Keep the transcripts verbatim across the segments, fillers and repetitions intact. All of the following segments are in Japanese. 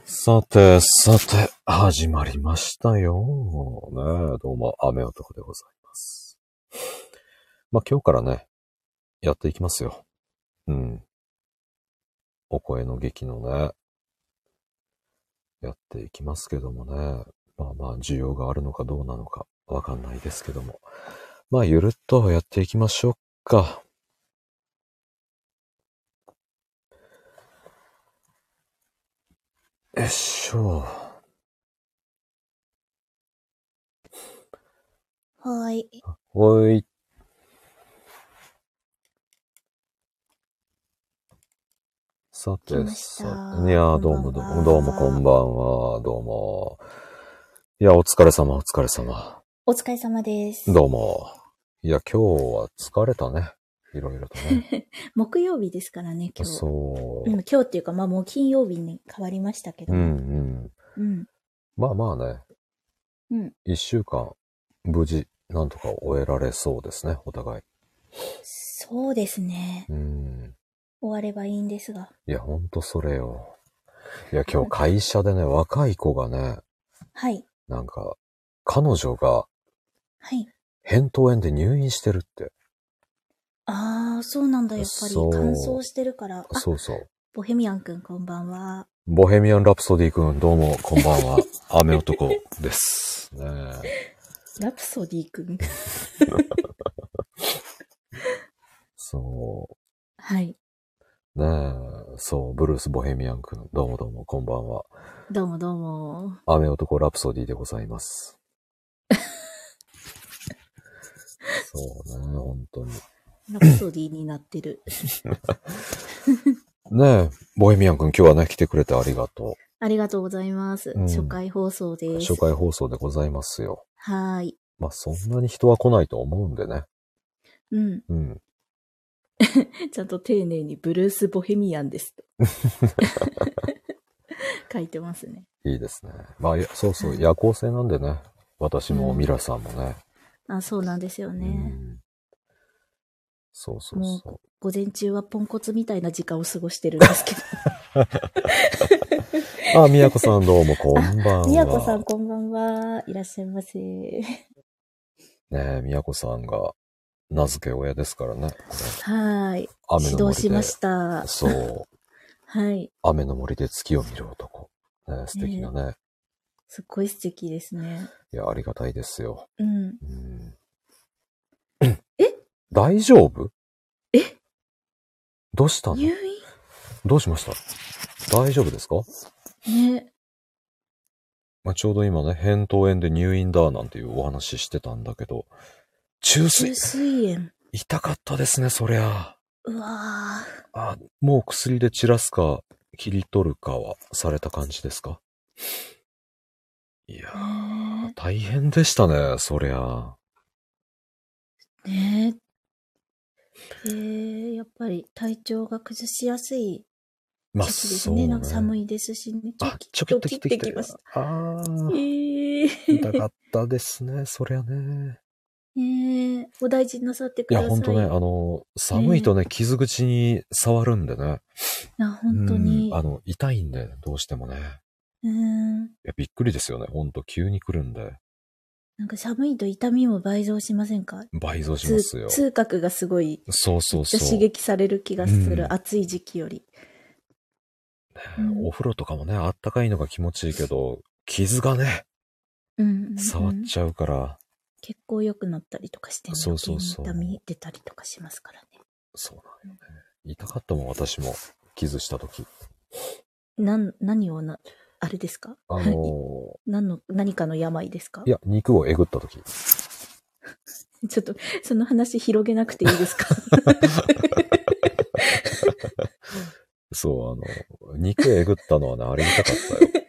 さて、さて、始まりましたよ。ねえ、どうも、雨男でございます。まあ、今日からね、やっていきますよ。うん。お声の劇のね、やっていきますけどもね。まあまあ、需要があるのかどうなのか、わかんないですけども。まあ、ゆるっとやっていきましょうか。よいしょ。 はーい。 おい。さて、さて、いや、どうもどうも、どうもこんばんは、どうも。いや、お疲れ様、お疲れ様。 お疲れ様です。 どうも。いや、今日は疲れたね。いろいろとね。 木曜日ですからね、今日。 そう。 うん、今日っていうか、まあもう金曜日に変わりましたけども。 うんうん。 うん。 まあまあね。 うん。 一週間、無事、なんとか終えられそうですね、お互い。 そうですね。 うん。 終わればいいんですが。 いや、ほんとそれよ。いや、今日会社でね、若い子がね、 はい。 なんか、彼女が、 はい。 扁桃炎で入院してるって。 ああ、そうなんだ、やっぱり。乾燥してるから。 そうそう。 ボヘミアンくん、こんばんは。 ボヘミアン・ラプソディくん、どうも、こんばんは。雨男です。ねラプソディくんそう。 はい。 ねえ、そう、ブルース・ボヘミアンくん、どうもどうも、こんばんは。 どうもどうも。 雨男ラプソディでございます。そうね、本当に。 ラプソディになってる。 ねえ、ボヘミアンくん、今日はね、来てくれてありがとう。 ありがとうございます。 うん、 初回放送です。 初回放送でございますよ。 はーい。 まあ、そんなに人は来ないと思うんでね。 うん。 うん。 ちゃんと丁寧にブルース・ボヘミアンですと。書いてますね。 いいですね。まあ、そうそう、夜行性なんでね。私もミラさんもね。 うん、あ、そうなんですよね。うん、 そうそうそう。 もう午前中はポンコツみたいな時間を過ごしてるんですけど。あ、みやこさんどうもこんばんは。 みやこさんこんばんは。いらっしゃいませ。ねえ、みやこさんが名付け親ですからね。 はい。 雨の森で。 指導しました。 そう。 はい。 雨の森で月を見る男。ね、素敵なね、ね。 すっごい素敵ですね。 いや、ありがたいですよ。 うん。 うん、え大丈夫？ えどうしたの？ 入院？ どうしました？大丈夫ですか？ ね。 まあ、ちょうど今ね、扁桃炎で入院だなんていうお話してたんだけど、中水。 中水炎。 痛かったですね、そりゃ。 うわぁ。あ、もう薬で散らすか、切り取るかはされた感じですか？いやー、大変でしたね、そりゃ。 ねえ。えー、やっぱり体調が崩しやすい時期ですね。まあ、なんか寒いですしね。 ちょちょきっと切ってきました。あー。えー、痛かったですね、そりゃね。 えー、お大事なさってください。 いや、ほんとね、あの、寒いとね、えー、傷口に触るんでね。 あ、本当に。 あの、痛いんで、どうしてもね。 うん。 いや、びっくりですよね。ほんと、急に来るんで。 なんか寒いと痛みも倍増しませんか？ 倍増しますよ。 痛覚がすごい、 そうそうそう。 刺激される気がする、うん、暑い時期より。 ねうん、お風呂とかもね、あったかいのが気持ちいいけど、傷がね、 うんうんうん、 触っちゃうから。 血行良くなったりとかして、ね、 そうそうそう。 痛み出たりとかしますからね。 そうなんよね。痛かったもん、私も。傷したとき。 なん、何をな、あれですか？ あのー、 何の、何かの病ですか？ いや、肉をえぐったとき。 ちょっと、その話広げなくていいですか？ そう、あの、肉えぐったのはね、あれ痛かったよ。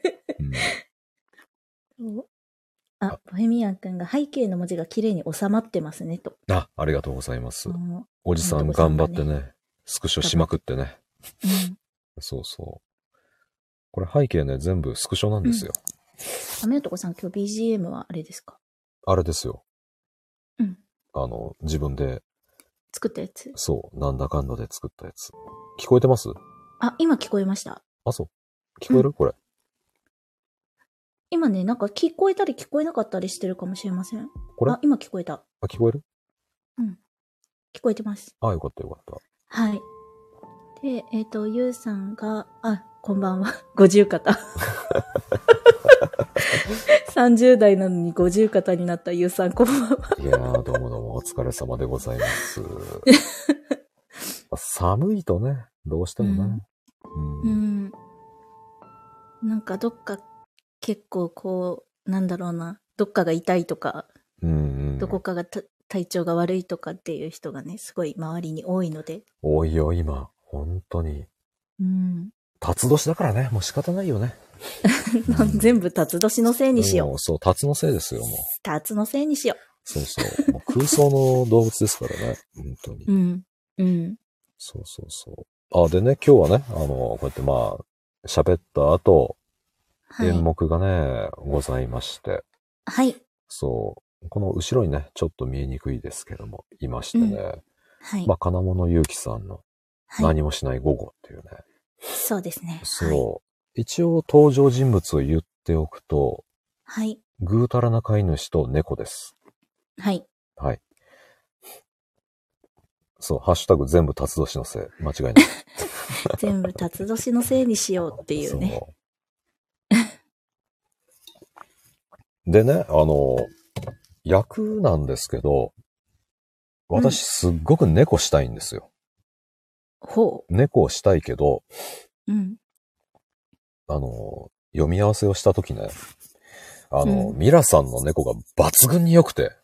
うん、あ、ボヘミアン君が背景の文字が綺麗に収まってますね、と。 あ、ありがとうございます。おじさん頑張ってね、スクショしまくってね。うん、そうそう。これ背景ね、全部スクショなんですよ。 うん、雨男さん、今日 ビージーエム はあれですか？ あれですよ。 うん。 あの、自分で。 作ったやつ？ そう、なんだかんだで作ったやつ。聞こえてます？ あ、今聞こえました。 あ、そう。聞こえる、うん、これ。 今ね、なんか聞こえたり聞こえなかったりしてるかもしれません。 これあ、今聞こえた。 あ、聞こえる？ うん。聞こえてます。 あ、よかったよかった。 はい。で、えっ、ー、と、ゆうさんが、あ、こんばんは。五十肩。さんじゅう代なのに五十肩になったゆうさん、こんばんは。 いやー、どうもどうもお疲れ様でございます。寒いとね、どうしてもね。 うん。うん、なんかどっか結構こう、なんだろうな、どっかが痛いとか、 うんうん、 どこかが体調が悪いとかっていう人がね、すごい周りに多いので。 多いよ、今。本当に。 うん。 辰年だからね、もう仕方ないよね。 全部辰年のせいにしよう。 もうそう、辰のせいですよ、もう。 辰のせいにしよう。 そうそう。もう空想の動物ですからね、本当に。 うん。うん。 そうそうそう。あ、でね、今日はね、あの、こうやってまあ、喋った後、はい、演目がね、ございまして。 はい。 そう。この後ろにね、ちょっと見えにくいですけども、いましてね。うん、 はい。 まあ、金物ゆうきさんの、何もしない午後っていうね。はい、 そうですね。 そう、はい。一応登場人物を言っておくと、 はい。 ぐうたらな飼い主と猫です。 はい。 はい。そう、ハッシュタグ全部辰年のせい。間違いない。 全部辰年のせいにしようっていうね。そうでね、あの、役なんですけど、私すっごく猫したいんですよ。 ほう。猫をしたいけど、 うん。 あの、読み合わせをしたときね、あの、うん、ミラさんの猫が抜群に良くて、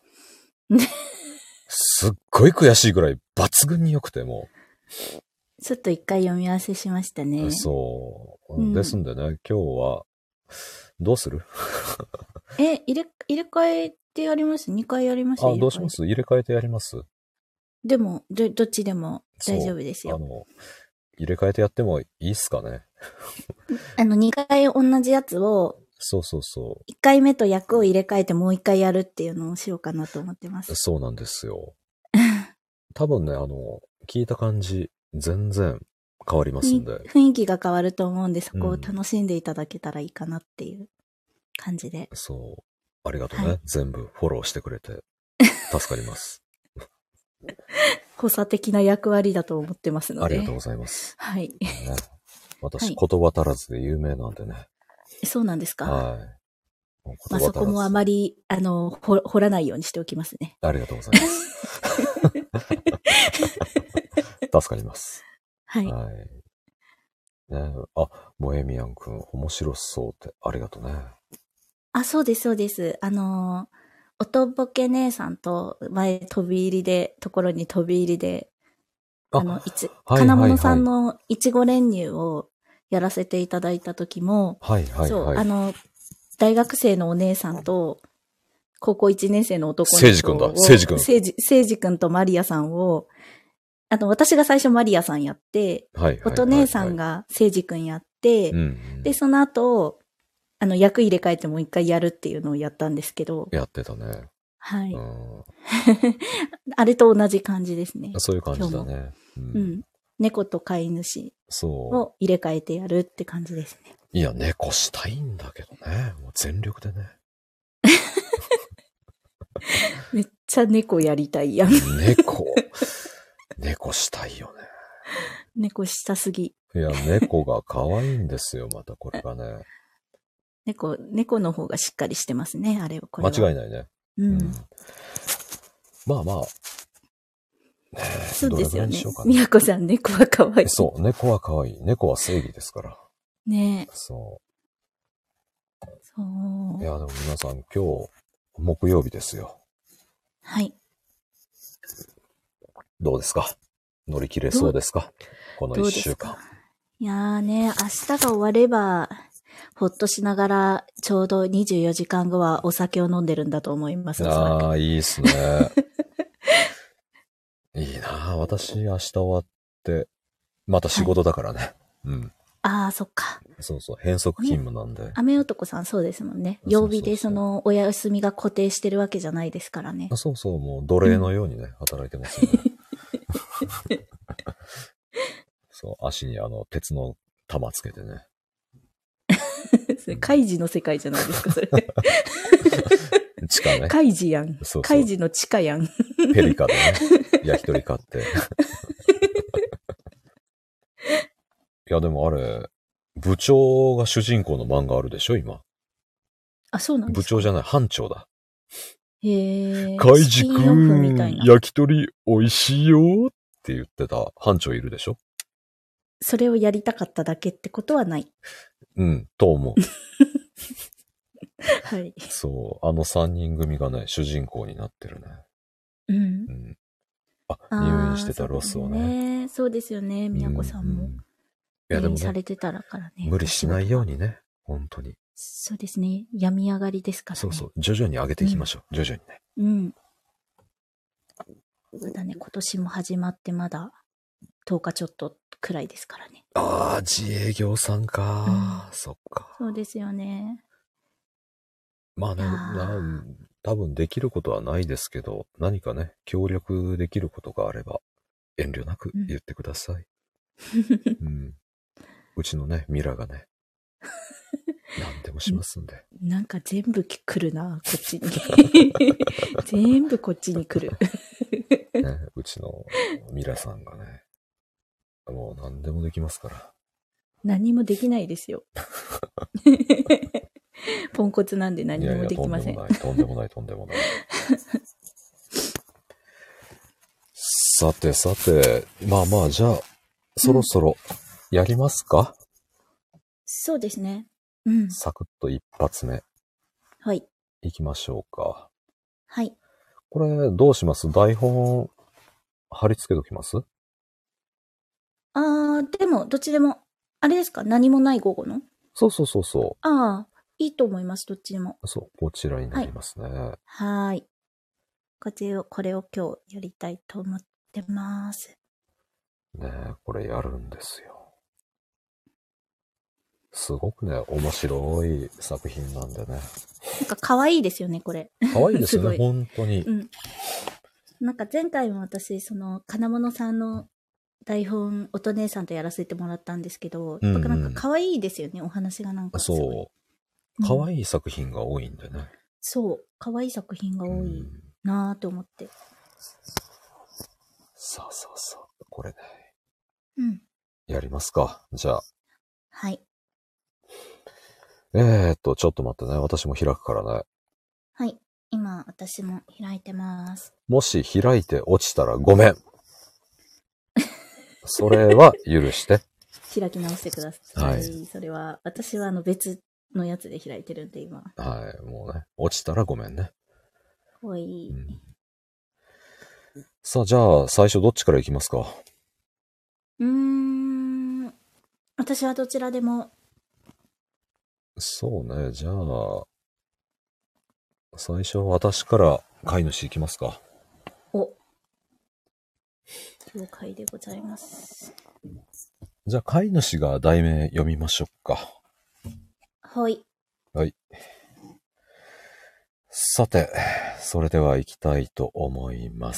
すっごい悔しいぐらい抜群に良くて、もう。ちょっと一回読み合わせしましたね。 そう。うん、ですんでね、今日は、どうするえ、入れ、入れ替えてやります ?に 回やりますあ、どうします入れ替えてやりますでも、ど、どっちでも大丈夫ですよ。 あの、入れ替えてやってもいいっすかねあの、にかい同じやつを、 そうそうそう。 いっかいめと役を入れ替えてもういっかいやるっていうのをしようかなと思ってます。 そうなんですよ。多分ね、あの、聞いた感じ、全然変わりますんで。 雰囲気が変わると思うんで、そこを楽しんでいただけたらいいかなっていう感じで。 うん、そう。ありがとうね。はい、全部フォローしてくれて。助かります。 補佐的な役割だと思ってますので。 ありがとうございます。 はい。 ね、私、言葉足らずで有名なんでね。 そうなんですか。 はい。 まあそこもあまり、あの、ほ掘らないようにしておきますね。 ありがとうございます。助かります。 はい。 はい。ね、あ、ボヘミアン君、面白そうって、ありがとうね。 あ、そうです、そうです。あの、おとぼけ姉さんと前飛び入りで、ところに飛び入りで、あの、いつ、金物さんのいちご練乳をやらせていただいた時も、 はいはいはい。 そう、あの、大学生のお姉さんと、高校いちねん生の男の子を。 聖司くんだ、聖司くん。 聖司、聖司くんとマリアさんを、あの、私が最初マリアさんやって、はいはいはいはい、おと姉さんが聖司くんやって、うんうん、で、その後、あの、役入れ替えてもう一回やるっていうのをやったんですけど。 やってたね。 はい。あれと同じ感じですね。 そういう感じだね。 うん、うん。猫と飼い主を入れ替えてやるって感じですね。 いや、猫したいんだけどね。もう全力でね。 めっちゃ猫やりたいやん。 猫。猫したいよね。 猫したすぎ。 いや、猫が可愛いんですよ、またこれがね。 猫、猫の方がしっかりしてますね、あれは、これは。 間違いないね。 うん。うん、 まあまあ。 ね、そうですよね。みやこさん、猫は可愛い。 そう、猫は可愛い。猫は正義ですから。 ねえ。 そう。 そう。 いや、でも皆さん、今日、木曜日ですよ。 はい。 どうですか？乗り切れそうですか？この一週間。 いやーね、明日が終われば、ほっとしながら、ちょうどにじゅうよじかんごはお酒を飲んでるんだと思います。 ああ、いいっすね。いいなぁ。私、明日終わって、また仕事だからね。はい、うん。 ああ、そっか。 そうそう、変則勤務なんで。ね、 雨男さんそうですもんね。曜日でその、お休みが固定してるわけじゃないですからね。 そうそう、もう奴隷のようにね、うん、働いてますよね。そう、足にあの、鉄の玉つけてね。 カイジの世界じゃないですか、それ。 地下ね。 カイジやん。 そうそうカイジの地下やん。 ペリカでね、焼き鳥買って。いや、でもあれ、部長が主人公の漫画あるでしょ、今。 あ、そうなんですか。 部長じゃない、班長だ。 へえ。 カイジくん、 焼焼き鳥美味しいよって言ってた班長いるでしょ。 それをやりたかっただけってことはない。 うん、と思う。 はい。 そう、あの三人組がね、主人公になってるね。 うん。 うん、あ、入院してたロスをね。 そうですよね、宮子さんも。 うんうん、いやでもね、 されてたらからね。 無理しないようにね、本当に。 そうですね、病み上がりですからね。 そうそう、徐々に上げていきましょう、うん、徐々にね。 うん。まだね、今年も始まってまだとおかちょっとくらいですからね。 ああ、自営業さんか、うん、そっか。 そうですよね。 まあね、な多分できることはないですけど、何かね、協力できることがあれば、遠慮なく言ってください。うんうん、うちのね、ミラがね、何でもしますんで。 なんか全部来るな、こっちに。全部こっちに来る。 ね、うちのミラさんがね、もう何でもできますから。 何もできないですよ。ポンコツなんで何もできません。 いやいや、とんでもない、とんでもない、とんでもない。さてさて、まあまあ、じゃあ、そろそろやりますか、 うん、そうですね。うん。 サクッと一発目。 はい。 行きましょうか。 はい。 これ、どうします？台本、貼り付けときます？ あー、でも、どっちでも、あれですか？何もない午後の？ そうそうそうそう。 ああ、いいと思います、どっちでも。 そう、こちらになりますね。 はい。はーい。こちらを、これを今日やりたいと思ってます。 ねえ、これやるんですよ。すごくね、面白い作品なんでね。なんか可愛いですよね、これ。 可愛いですよね、本当に。 うん。なんか前回も私、その、金物さんの台本、音姉さんとやらせてもらったんですけど、うんうん、なんか可愛いですよね、お話がなんかすごい。 そう。可愛い作品が多いんでね。うん、 そう。可愛い作品が多いなぁと思って。 そうそうそう。これね。 うん。 やりますか。じゃあ。 はい。 えーっと、ちょっと待ってね。私も開くからね。 はい。今、私も開いてます。 もし開いて落ちたらごめん。それは許して。 開き直してください。はい。それは、私はあの別のやつで開いてるんで、今。 はい。もうね、落ちたらごめんね。 おい、 うん。さあ、じゃあ、最初どっちからいきますか？ うーん。私はどちらでも。 そうね。じゃあ、最初私から飼い主いきますか。 お。了解でございます。 じゃあ、飼い主が題名読みましょうか。 はい。 はい。さて、それでは行きたいと思います。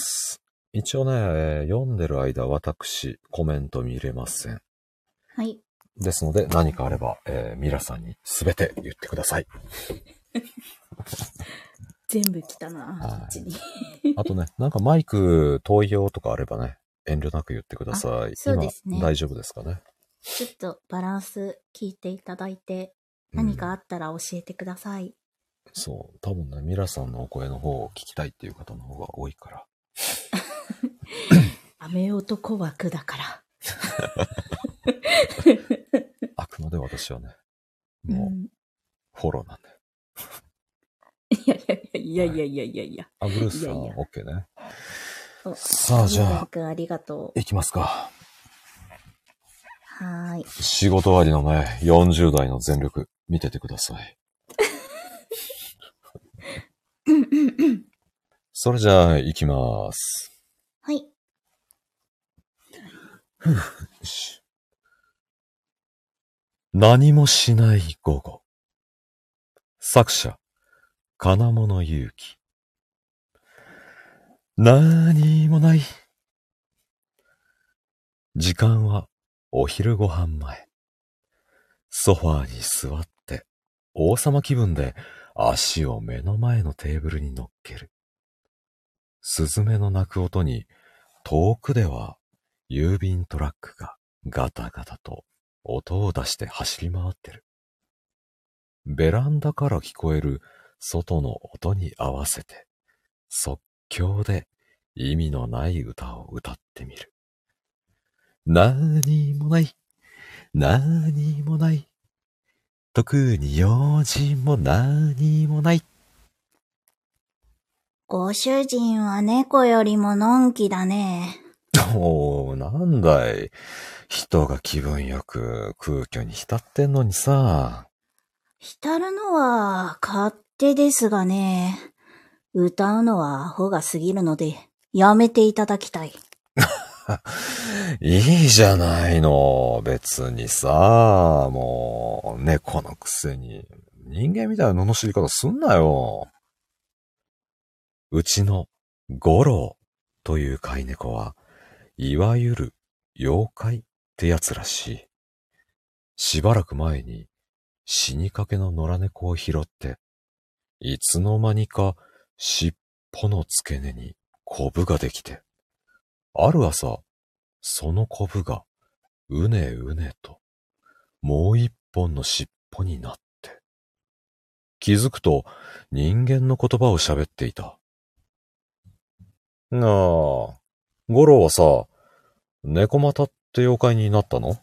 一応ね、読んでる間、私、コメント見れません。 はい。 ですので、何かあれば、えー、ミラさんにすべて言ってください。 全部来たな、こっちに。 あとね、なんかマイク遠いよとかあればね、遠慮なく言ってください。 そうですね。 今大丈夫ですかね。 ちょっとバランス聞いていただいて、何かあったら教えてください。うん、 そう、多分ね、ミラさんのお声の方を聞きたいっていう方の方が多いから。 雨男枠だから。 あくまで私はね、もう、フォローなんで。 いやいやいやいやいやいやいや。 あ、ブルースさん、オッケーね。さあ、じゃあ、 ありがとう。 いきますか。 はーい。 仕事終わりのね、よんじゅう代の全力、見ててください。それじゃあ、いきます。 はい。 ふうよし。何もしない午後。作者、金物勇気。何もない。時間はお昼ご飯前。ソファーに座って王様気分で足を目の前のテーブルに乗っける。スズメの鳴く音に遠くでは郵便トラックがガタガタと音を出して走り回ってる。ベランダから聞こえる外の音に合わせて即興で意味のない歌を歌ってみる。なーにもない、なーにもない、特に用事もなーにもない。 ご主人は猫よりものんきだね。 おー、なんだい。人が気分よく空虚に浸ってんのにさ。 浸るのは勝手ですがね。歌うのはアホが過ぎるので、やめていただきたい。 いいじゃないの。別にさ、もう、猫のくせに。人間みたいな罵り方すんなよ。うちのゴロウという飼い猫は、いわゆる妖怪ってやつらしい。しばらく前に死にかけの野良猫を拾って、いつの間にか尻尾の付け根にコブができて、ある朝、そのコブがうねうねともう一本の尻尾になって、気づくと人間の言葉を喋っていた。なあ、ゴロウはさ、猫又って妖怪になったの？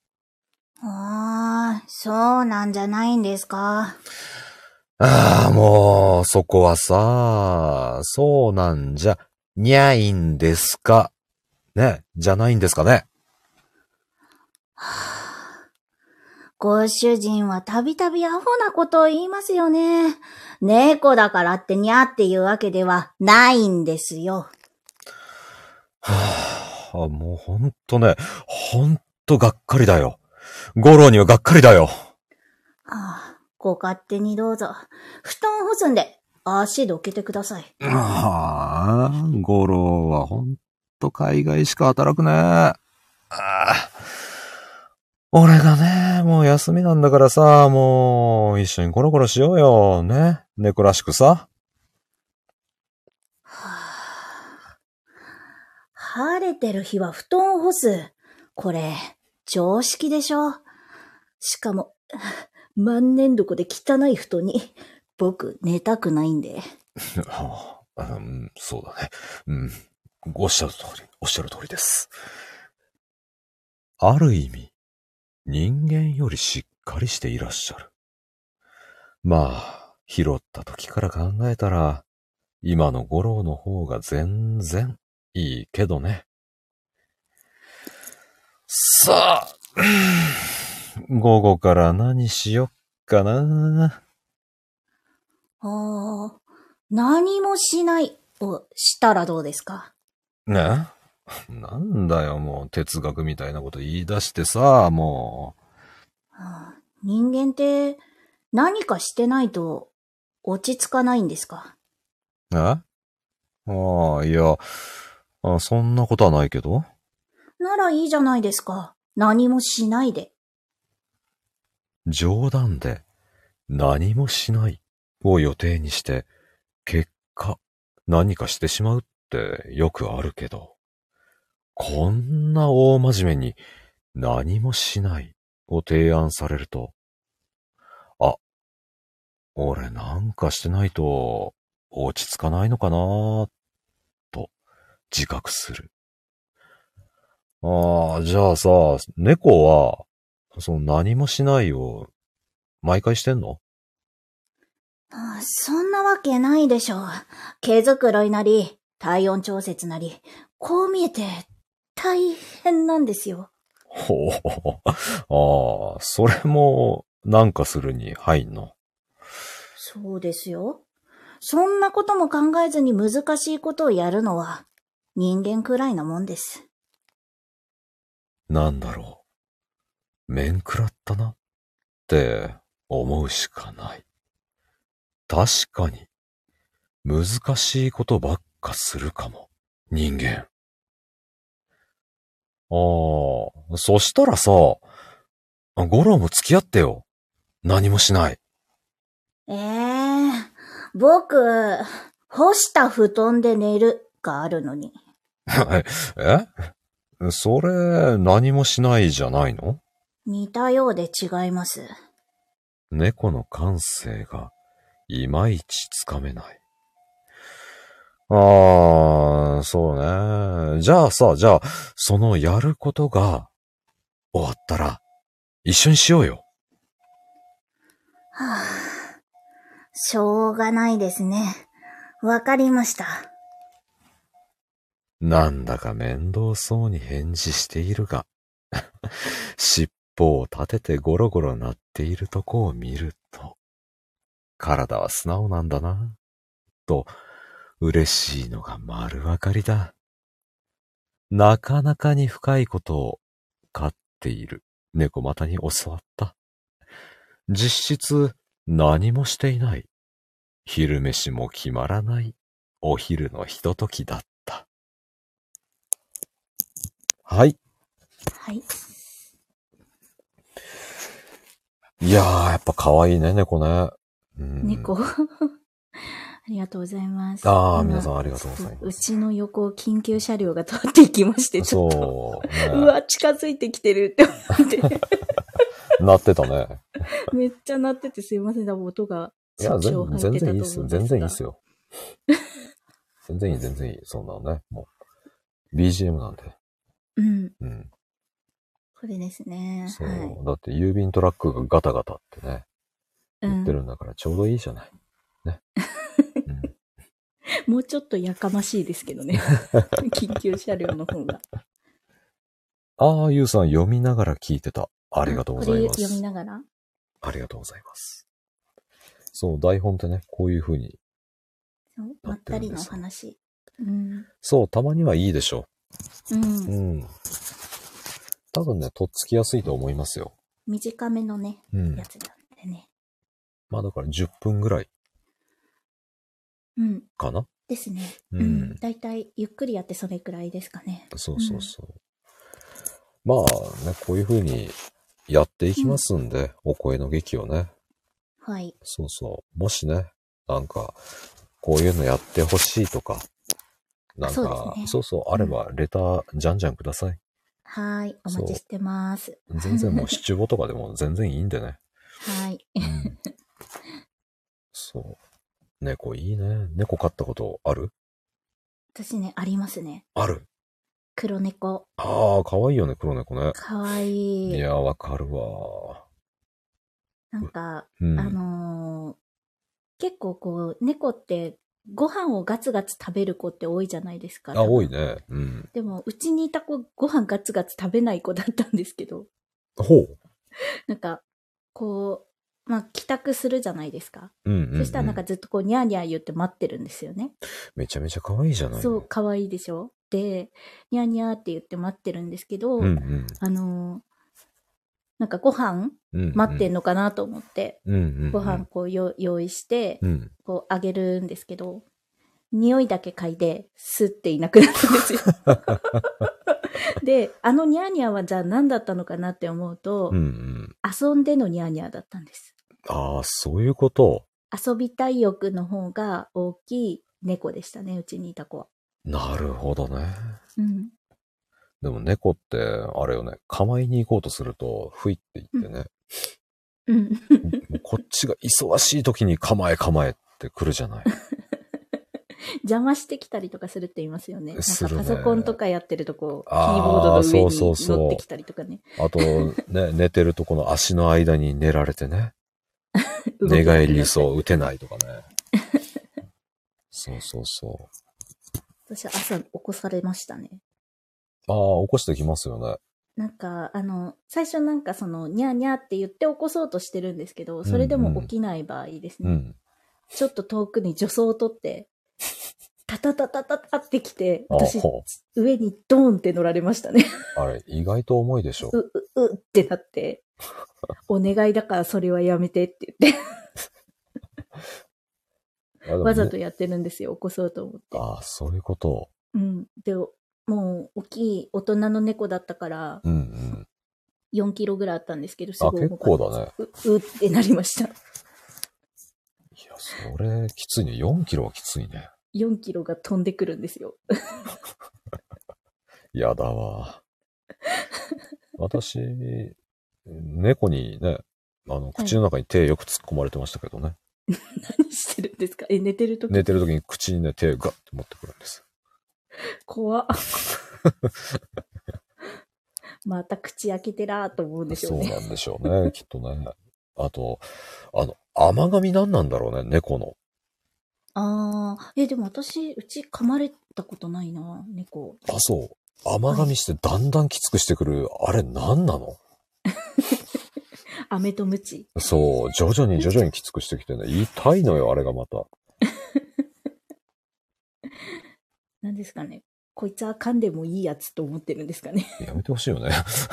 ああ、そうなんじゃないんですか。 ああ、もう、そこはさ、そうなんじゃ、にゃいんですか。ね、じゃないんですかね。 はあ、ご主人はたびたびアホなことを言いますよね。猫だからってにゃっていうわけではないんですよ。 はあ、もうほんとね、ほんとがっかりだよ。ゴロウにはがっかりだよ。 ああ、ご勝手にどうぞ。布団干すんで、足どけてください。 ああ、ゴロウはほんと海外しか働くね。ああ、俺がね、もう休みなんだからさ、もう一緒にコロコロしようよ。ね。猫らしくさ。 はあ、晴れてる日は布団を干す。これ、常識でしょ。しかも、万年床で汚い布団に、僕寝たくないんで。 はあ、うん、そうだね。うん。おっしゃる通り、おっしゃる通りです。ある意味、人間よりしっかりしていらっしゃる。まあ、拾った時から考えたら、今のゴロウの方が全然いいけどね。さあ、午後から何しよっかな。 ああ、何もしないをしたらどうですか？ ね？なんだよ、もう哲学みたいなこと言い出してさ、もう。はあ、人間って何かしてないと落ち着かないんですか？ え？ああ、いやあ、そんなことはないけど。 ならいいじゃないですか。何もしないで。 冗談で何もしないを予定にして、結果何かしてしまうってよくあるけど、こんな大真面目に何もしないを提案されると、あ、俺なんかしてないと落ち着かないのかなと自覚する。ああ、じゃあさ、猫は、その何もしないを毎回してんの？ ああ、そんなわけないでしょう。毛づくろいなり、体温調節なり、こう見えて大変なんですよ。 ほう、ああ、それもなんかするに入んの？ そうですよ。そんなことも考えずに難しいことをやるのは人間くらいなもんです。 なんだろう。面食らったなって思うしかない。確かに難しいことばっかするかも。人間。ああ、そしたらさ、ゴロウも付き合ってよ。何もしない。 ええー、僕、干した布団で寝るがあるのに。 えそれ、何もしないじゃないの？ 似たようで違います。 猫の感性が、いまいちつかめない。ああ、そうね。じゃあさ、じゃあ、そのやることが終わったら、一緒にしようよ。 はあ、しょうがないですね。わかりました。 なんだか面倒そうに返事しているが、尻尾を立ててゴロゴロ鳴っているとこを見ると、体は素直なんだな、と、嬉しいのが丸わかりだ。なかなかに深いことを飼っている猫又に教わった。実質何もしていない。昼飯も決まらないお昼のひとときだった。はい。 はい。 いやー、やっぱ可愛いね、猫ね。うん、 猫ありがとうございます。 ああ、皆さんありがとうございます。 うちの横を緊急車両が通っていきまして、ちょっと。そう、ね。うわ、近づいてきてるって思って。 鳴ってたね。 めっちゃ鳴っててすいません、多分音が。 いや、全然いいっすよ。全然いいっすよ。全然いい、全然いい。そんなのね。もう、ビージーエム なんで。 うん。 うん。 これですね。 そう、 はい。 だって郵便トラックがガタガタってね、言ってるんだからちょうどいいじゃない。ね。 うん、もうちょっとやかましいですけどね。緊急車両の方が。 ああ、ゆうさん読みながら聞いてた。ありがとうございます。 これ読みながらありがとうございます。そう、台本ってね、こういう風にまったりの話。うん、 そう、たまにはいいでしょう。うん。 うん。多分ね、とっつきやすいと思いますよ。 短めのね、うん、やつなんでね。 まあだからじゅっぷんぐらい。 うん。 かなですね。うん。だいたいゆっくりやってそれくらいですかね。 そうそうそう。うん、まあね、こういう風にやっていきますんで、うん、お声の劇をね。 はい。 そうそう。もしね、なんか、こういうのやってほしいとか、なんか、そう、ね、そうそう、あれば、レター、じゃんじゃんください。 はい。お待ちしてます。 全然もう、七五とかでも全然いいんでね。 はい、 うん。そう。猫いいね。猫飼ったことある？ 私ね、ありますね。 ある？ 黒猫。 ああ、かわいいよね、黒猫ね。 かわいい。 いや、わかるわ。 なんか、うん、あのー、結構こう、猫ってご飯をガツガツ食べる子って多いじゃないですか。 あ、多いね。うん。 でも、うちにいた子、ご飯ガツガツ食べない子だったんですけど。 ほう。 なんか、こう、まあ、帰宅するじゃないですか。 うんうんうん、 そしたらなんかずっとこう、ニャーニャー言って待ってるんですよね。 めちゃめちゃ可愛いじゃないの。 そう、可愛いでしょ。で、ニャーニャーって言って待ってるんですけど、 うんうん、 あのー、なんかご飯、うんうん、待ってんのかなと思って、うんうんうん、ご飯こう用意して、うん、こうあげるんですけど、匂いだけ嗅いで、スッていなくなったんですよ。で、あのニャーニャーはじゃあ何だったのかなって思うと、うんうん、遊んでのニャーニャーだったんです。 ああ、そういうこと。 遊びたい欲の方が大きい猫でしたね、うちにいた子は。なるほどね。 うん。 でも猫って、あれよね、構いに行こうとすると、ふいって言ってね。 うん。 こっちが忙しい時に構え構えって来るじゃない。 邪魔してきたりとかするって言いますよね。なんかパソコンとかやってるとこう、キーボードの上に乗ってきたりとかね。 そうそうそう。あと、ね、寝てるとこの足の間に寝られてね。寝返りそう打てないとかね。そうそうそう。 私は朝起こされましたね。 ああ、起こしてきますよね。 なんか、あの、最初なんかその、ニャーニャーって言って起こそうとしてるんですけど、それでも起きない場合ですね。うんうん、ちょっと遠くに助走を取って、タタタタタタってきて、私、上にドーンって乗られましたね。 あれ、意外と重いでしょ。 う、う、うってなって、お願いだからそれはやめてって言って。ね、わざとやってるんですよ、起こそうと思って。 ああ、そういうこと。 うん。で、もう大きい大人の猫だったから、うんうん、よんキロぐらいあったんですけど、すごい重かった。 あ、結構だね。 う、うってなりました。 それ、きついね。よんキロはきついね。 よんキロが飛んでくるんですよ。 やだわ。私、猫にね、あの、口の中に手よく突っ込まれてましたけどね。 はい、何してるんですか？え、寝てるとき？ 寝てるときに口にね、手ガッて持ってくるんです。 怖っ。また口開けてらーと思うんでしょうね。 そうなんでしょうね、きっとね。あと、あの、甘噛み何なんだろうね、猫の。 ああ、え、でも私、うち噛まれたことないな、猫。 あ、そう。甘噛みしてだんだんきつくしてくる、はい、あれ何なの？ 飴とムチ。 そう、徐々に徐々にきつくしてきてね、痛いのよ、あれがまた。 何ですかね。こいつは噛んでもいいやつと思ってるんですかね。 やめてほしいよね。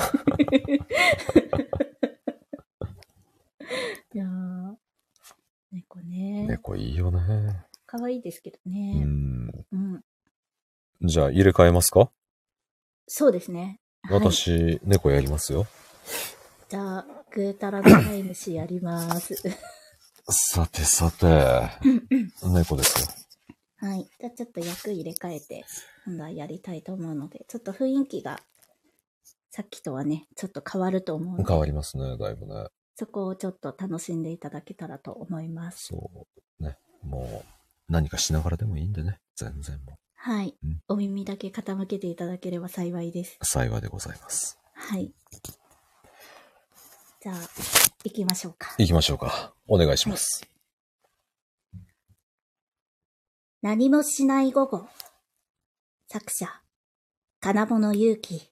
いやー、猫ね。 猫いいよね。 可愛いですけどね。 うん。 うん。 じゃあ入れ替えますか？ そうですね。 私、はい、猫やりますよ。 じゃあ、グータラの飼い主やります。 さてさて、猫ですよ。 はい。じゃあちょっと役入れ替えて、今度はやりたいと思うので、ちょっと雰囲気が、さっきとはね、ちょっと変わると思うので。 変わりますね、だいぶね。 そこをちょっと楽しんでいただけたらと思います。 そうね。もう、何かしながらでもいいんでね。全然もう。 はい。うん、お耳だけ傾けていただければ幸いです。 幸いでございます。 はい。じゃあ、行きましょうか。 行きましょうか。お願いします。はい、 何もしない午後。作者、金物勇気。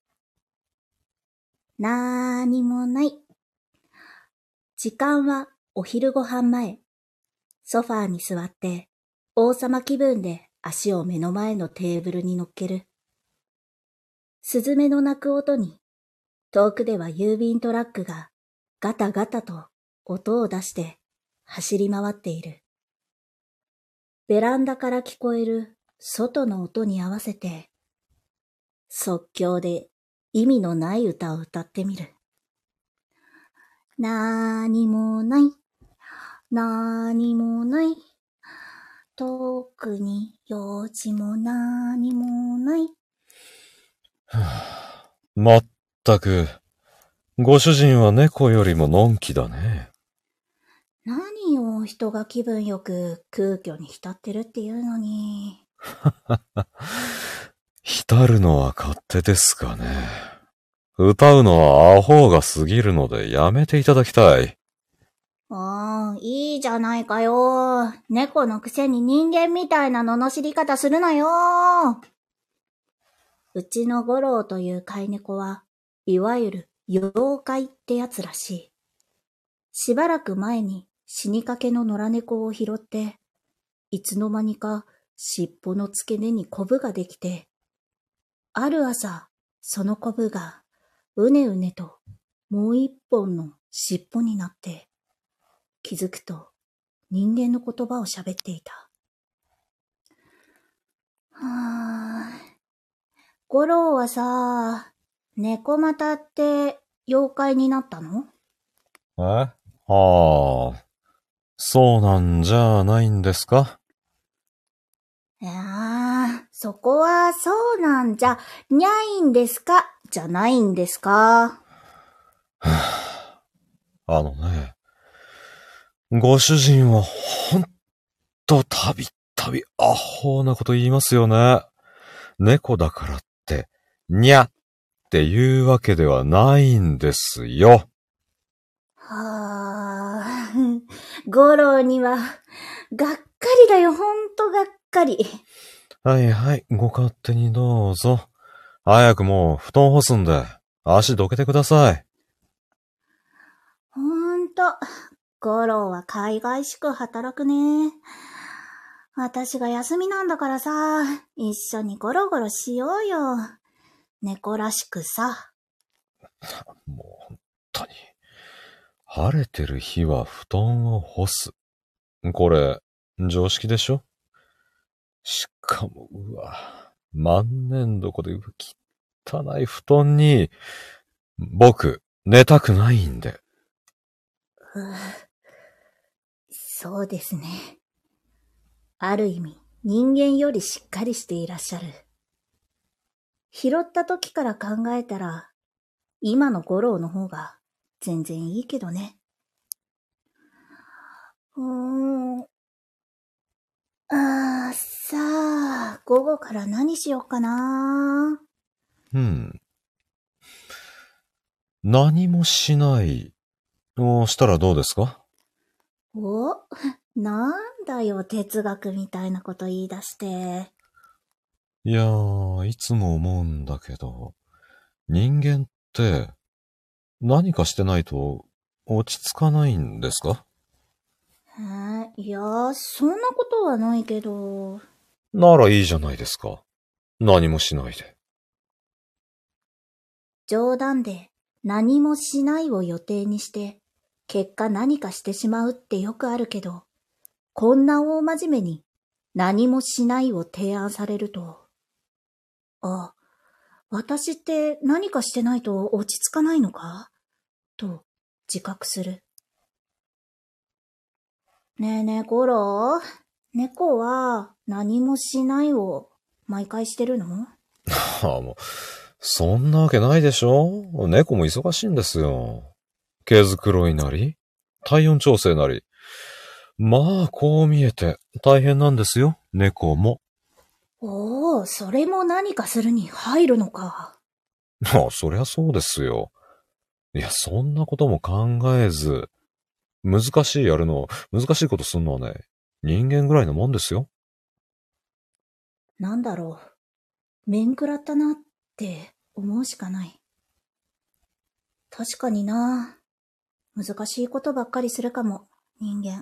なーにもない。時間はお昼ご飯前。ソファーに座って王様気分で足を目の前のテーブルに乗っける。スズメの鳴く音に遠くでは郵便トラックがガタガタと音を出して走り回っている。ベランダから聞こえる外の音に合わせて即興で意味のない歌を歌ってみる。なーにもない。なーにもない。特に用事もなーにもない。 はあ、まったく、ご主人は猫よりものんきだね。 何を人が気分よく空虚に浸ってるっていうのに。 浸るのは勝手ですかね。歌うのはアホが過ぎるのでやめていただきたい。 ああ、いいじゃないかよ。猫のくせに人間みたいな罵り方するなよ。うちの五郎という飼い猫は、いわゆる妖怪ってやつらしい。しばらく前に死にかけの野良猫を拾って、いつの間にか尻尾の付け根にコブができて、ある朝、そのコブがうねうねともう一本の尻尾になって、気づくと人間の言葉を喋っていた。はぁ。五郎はさ、猫又って妖怪になったの？ え？はあ、そうなんじゃないんですか？ いやー、そこはそうなんじゃ、にゃいんですかじゃないんですか？ あのね、ご主人はほんとたびたびアホなこと言いますよね。猫だからって、にゃっていうわけではないんですよ。 はぁ、五郎には、がっかりだよ、ほんとがっかり。 はいはい、ご勝手にどうぞ。早くもう布団干すんで、足どけてください。 ほんと、五郎は海外しく働くね。私が休みなんだからさ、一緒にゴロゴロしようよ。猫らしくさ。 もう本当に。晴れてる日は布団を干す。これ、常識でしょ？しかも、うわ、万年床で汚い布団に、僕、寝たくないんで。 そうですね。ある意味、人間よりしっかりしていらっしゃる。拾った時から考えたら、今の五郎の方が全然いいけどね。うーん。あー、さあ、午後から何しようかな。 うん。何もしないをしたらどうですか？ お、なんだよ、哲学みたいなこと言い出して。 いやー、いつも思うんだけど、人間って何かしてないと落ち着かないんですか？ えー、いやー、そんなことはないけど。 ならいいじゃないですか。何もしないで。 冗談で何もしないを予定にして、結果何かしてしまうってよくあるけど、こんな大真面目に何もしないを提案されると、あ、私って何かしてないと落ち着かないのかと自覚する。ねえねえ、ゴロ、猫は何もしないを毎回してるの？ ああ、もう、そんなわけないでしょ？猫も忙しいんですよ。毛づくろいなり、体温調整なり。まあ、こう見えて大変なんですよ、猫も。 おお、それも何かするに入るのか。 まあ、そりゃそうですよ。いや、そんなことも考えず、難しいやるの、難しいことすんのはね、人間ぐらいのもんですよ。 なんだろう。面食らったなって思うしかない。確かにな。難しいことばっかりするかも、人間。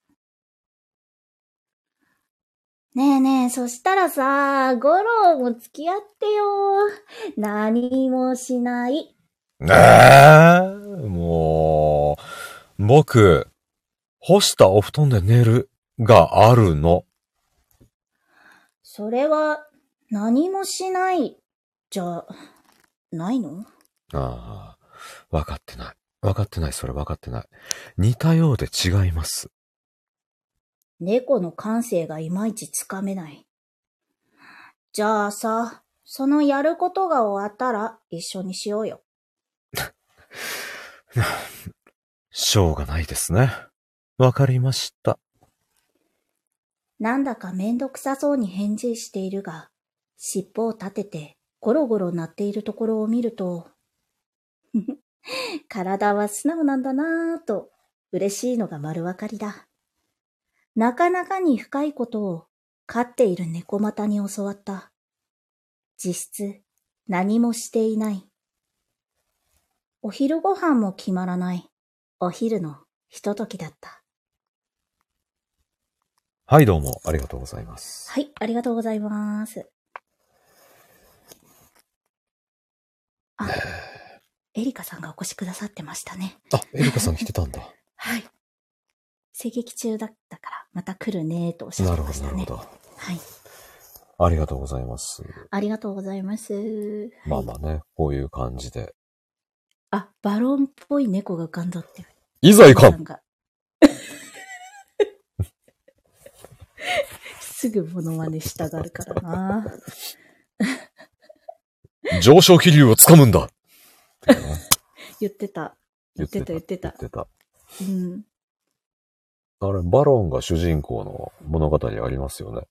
ねえねえ、そしたらさ、ゴロも付き合ってよ。何もしない。 ええもう、僕、干したお布団で寝るがあるの。 それは、何もしない、じゃ、ないの？ ああ、わかってない。わかってない、それわかってない。似たようで違います。 猫の感性がいまいちつかめない。じゃあさ、そのやることが終わったら一緒にしようよ。 しょうがないですね。わかりました。 なんだかめんどくさそうに返事しているが、尻尾を立ててゴロゴロ鳴っているところを見ると、体は素直なんだなぁと嬉しいのが丸わかりだ。なかなかに深いことを飼っている猫股に教わった。実質何もしていない。お昼ご飯も決まらないお昼のひとときだった。 はい、どうもありがとうございます。 はい、ありがとうございます。あ、エリカさんがお越しくださってましたね。 あ、エリカさん来てたんだ。 はい。声劇中だったから、また来るねーとおっしゃってましたね。 なるほど、なるほど。 はい。 ありがとうございます。 ありがとうございます。はい、 まあまあね、こういう感じで。 あ、バロンっぽい猫が浮かんだって。 いざ行かんすぐモノマネしたがるからな。 上昇気流をつかむんだ言ってた。言ってた言ってた。 言ってた。 うん。 あれ、バロンが主人公の物語ありますよね。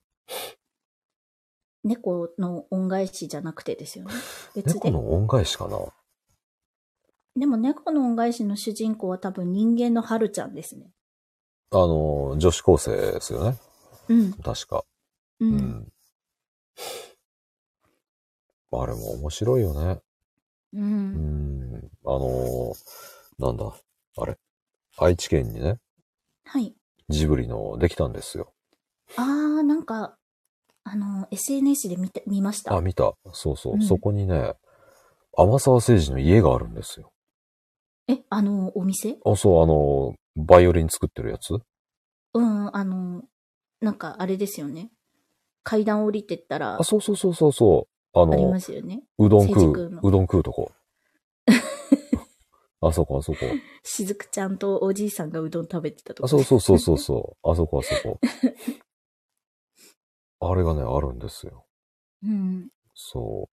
猫の恩返しじゃなくてですよね。別で。 猫の恩返しかな。 でも猫の恩返しの主人公は多分人間の春ちゃんですね。 あの、女子高生ですよね。 うん。 確か。 うん。 うん、あれも面白いよね。 うん。 うん。あの、なんだ。あれ。愛知県にね。 はい。 ジブリのできたんですよ。 あー、なんか、あの、エスエヌエス で見て、見ました。 あ、見た。そうそう。 うん、 そこにね、天沢誠治の家があるんですよ。 え、あの、お店？ あ、そう、あの、バイオリン作ってるやつ？ うん、あの、なんかあれですよね。階段降りてったら。 あ、そうそうそうそうそう。あの、 ありますよね。 うどん食う、 ううどん食うとこ。 あそこあそこ。 しずくちゃんとおじいさんがうどん食べてたとこ。 あ、そうそうそうそうそう。あそこあそこ。あれがね、あるんですよ。 うん。 そう。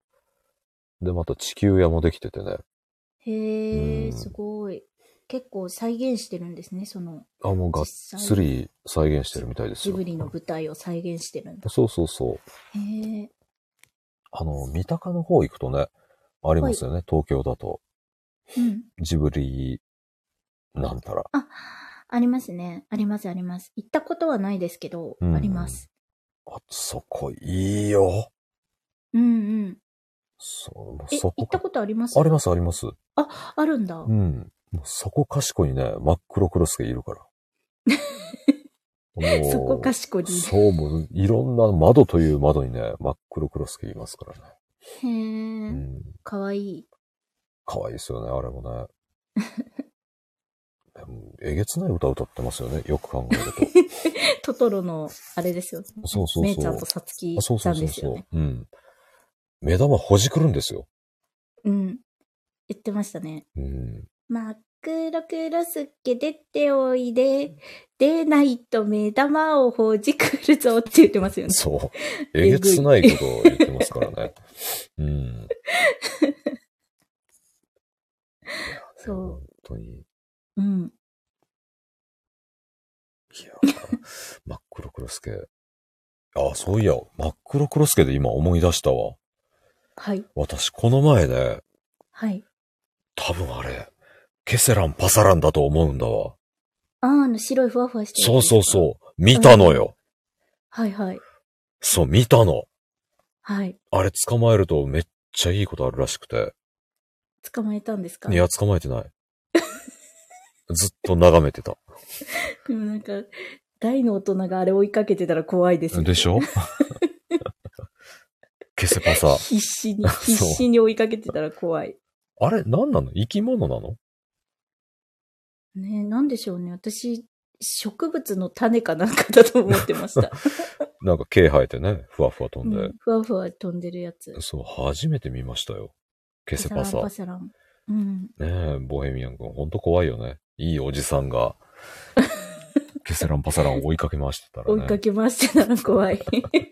で、また地球屋もできててね。 へえ、 うんすごい。結構再現してるんですね、その、 あ、もうがっ実つ際、 り再現してるみたいですよ。 ジブリの舞台を再現してるんだ。 そうそうそう。 へえ。 あの、三鷹の方行くとね、ありますよね、東京だと。 うん。 ジブリ、なんたら。 あ、ありますね。あります、あります。行ったことはないですけど、 うん、 あります。 あそこいいよ。 うんうん。 そう、 え、 そこか。 行ったことありますあります、あります。 あ、あるんだ。 うん。もうそこかしこにね、真っ黒クロスケいるから。 そこかもう、 しこにいる。 そう、もう、いろんな窓という窓にね、真っ黒クロスケいますからね。 へうえ、 ん。 かわいい。 可愛いですよね、あれもね。でもえげつない歌歌ってますよね、よく考えるトトロの、あれですよね。 と。そうそうそう。 めいちゃんとさつきあそうちゃそうそうそう。 んですよね。 うん。目玉ほじくるんですよ。 うん。言ってましたね。 うん。 真っ黒クロスケ出ておいで、出ないと目玉をほじくるぞって言ってますよね。 そう。えげつないことを言ってますからね。うん。 そう。 本当に。 うん。 いやー、真っ黒クロスケ。あ、そういや、真っ黒クロスケで今思い出したわ。 はい。 私、この前ね、 はい。 多分あれ、ケセランパサランだと思うんだわ。 あー、あの白いふわふわしてるそうやつですか。 そうそう。見たのよ。 はいはい。 そう、見たの。 はい。 あれ捕まえるとめっちゃいいことあるらしくて。 捕まえたんですか？ いや、捕まえてない。ずっと眺めてた。 でもなんか、大の大人があれ追いかけてたら怖いですよね。 でしょケセパサ。 必死に、必死に追いかけてたら怖い。 あれ、何なの？生き物なの？ ねえ、なんでしょうね。私、植物の種かなんかだと思ってました。 なんか毛生えてね、ふわふわ飛んで。 うん、ふわふわ飛んでるやつ。 そう、初めて見ましたよ。ケセパサ。 パサランパサラン。うん。 ねえ、ボヘミアン君、ほんと怖いよね。いいおじさんが、ケセランパサランを追いかけ回してたらね。 追いかけ回してたら怖い。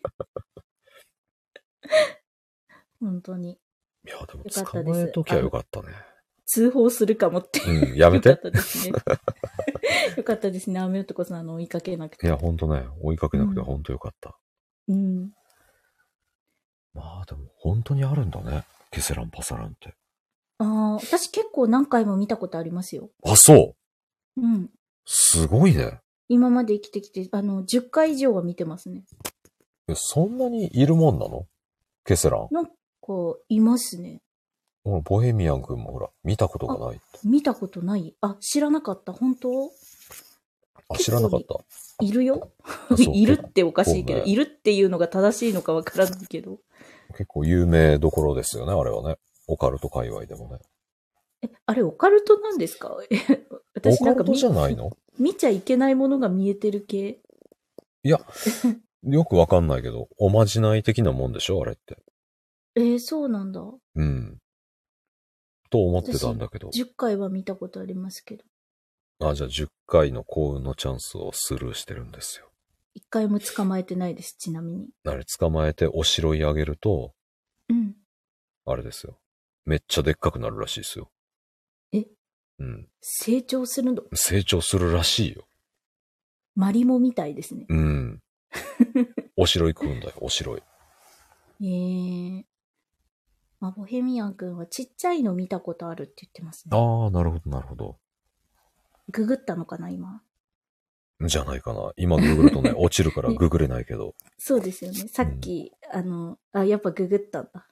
本当に。 いや、でもよかった捕ですまえときゃよかったね。 通報するかもって。 うん、やめて。 よかったですね。よかったですね。雨男さんの追いかけなくて。 いや、ほんとね、追いかけなくてうんほんとよかった。 うん。 まあでも、本当にあるんだね。ケセランパサランって。 ああ、私結構何回も見たことありますよ。 あ、そううん。 すごいね。 今まで生きてきて、あの、じゅっかい以上は見てますね。 えそんなにいるもんなの？ケセラン。 なんか、いますね。 ほら、ボヘミアン君もほら、見たことがないって。 見たことない？あ、知らなかった。本当？ あ、知らなかった。 いるよ。 そういるっておかしいけど、 結構ねいるっていうのが正しいのかわからないけど。 結構有名どころですよね、あれはね。オカルト界隈でもね。 え、あれオカルトなんですか？私なんかオカルトじゃないの？ 見ちゃいけないものが見えてる系。 いや、よくわかんないけど、おまじない的なもんでしょ、あれって。 えー、そうなんだ。 うん。と思ってたんだけど。 じゅっかいは見たことありますけど。 あ、じゃあじゅっかいの幸運のチャンスをスルーしてるんですよ。 いっかいも捕まえてないです、ちなみに。 あれ捕まえてお城にあげると、 うん。 あれですよ。めっちゃでっかくなるらしいですよ。 えうん。 成長するの？ 成長するらしいよ。 マリモみたいですね。 うん。お城行くんだよ、お城へ。 えー。まあ、ボヘミアン君はちっちゃいの見たことあるって言ってますね。 ああ、なるほど、なるほど。 ググったのかな、今。 じゃないかな。今ググるとね、落ちるからググれないけど。 そうですよね。さっき、うん、あの、あ、やっぱググったんだ。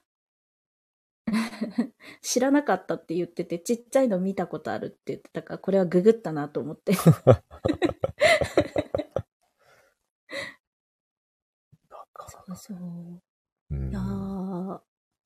知らなかったって言ってて、ちっちゃいの見たことあるって言ってたから、これはググったなと思って。なかなかそうそう。うん、いやー、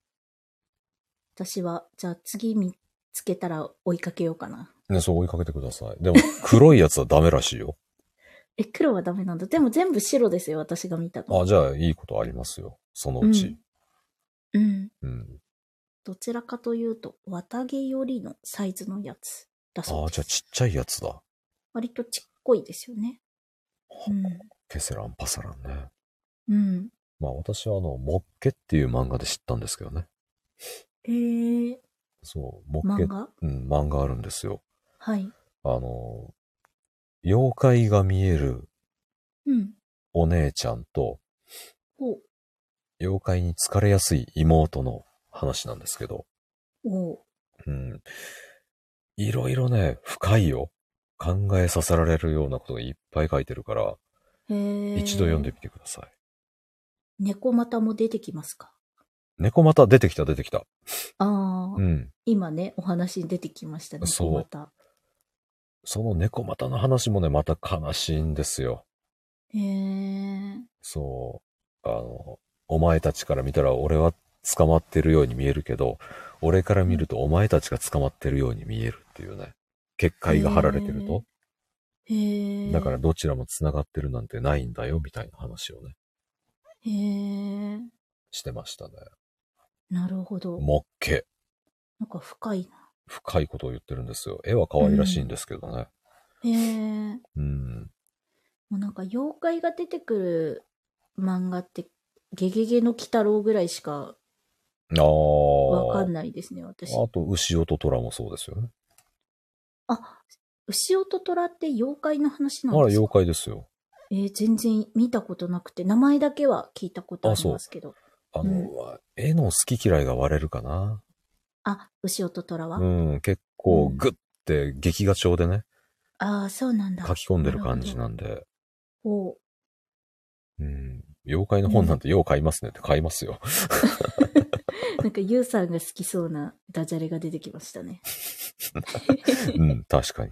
私は、じゃあ次見つけたら追いかけようかな。 ね、そう追いかけてください。でも、黒いやつはダメらしいよ。 え、黒はダメなんだ。でも全部白ですよ、私が見たの。 あ、じゃあいいことありますよ。そのうち。 うん。うん。 うん、 どちらかというと、綿毛よりのサイズのやつ。 だそああ、 うです。 じゃあちっちゃいやつだ。 割とちっこいですよね。うん。 ケセランパサランね。 うん。 まあ私はあの、モッケっていう漫画で知ったんですけどね。 えー、 そう、モッケ、 漫画うん、漫画あるんですよ。 はい。 あの、妖怪が見えるうん。 お姉ちゃんと、 お、 妖怪に疲れやすい妹の話なんですけど、 お、 うん、いろいろね、深いよ。考えさせられるようなことがいっぱい書いてるから、 へー。 一度読んでみてください。 猫股も出てきますか？ 猫また出てきた出てきた。 ああ、 うん。 今ね、お話に出てきました、猫そう。 股。 その猫またの話もね、また悲しいんですよ。 へー。 そう。あの、お前たちから見たら俺は捕まってるように見えるけど、俺から見るとお前たちが捕まってるように見えるっていうね。結へ界が張られてるー。 と。 へだからー。 どちらも繋がってるなんてないんだよ、みたいな話をね、 へー。 してましたね。 なるほど。 もっけ。 なんか深いな。 深いことを言ってるんですよ。絵は可愛らしいんうん。 ですけどね。 へー。 うん。 もうなんか妖怪が出てくる漫画って、ゲゲゲの鬼太郎ぐらいしかあわかんあ。 ないですね、私。 あと、牛音虎もそうですよね。 あ、牛音虎って妖怪の話あら、妖なんですか？ 怪ですよ。 えー全然見たことなくて、名前だけは聞いたことああ、 りまそう。 すけど。 あの、 うん。 絵の好き嫌いが割れるかな。 あ、牛音虎は？ うん、結うん。 構グッて劇画調でね、 ああ、そうなんだ。 書き込んでる感じなるほど。 なんで、 おう。 うん、妖怪のうん。 本なんてよう買いますねって買いますよ。 なんか、ゆうさんが好きそうなダジャレが出てきましたね。 うん、確かに。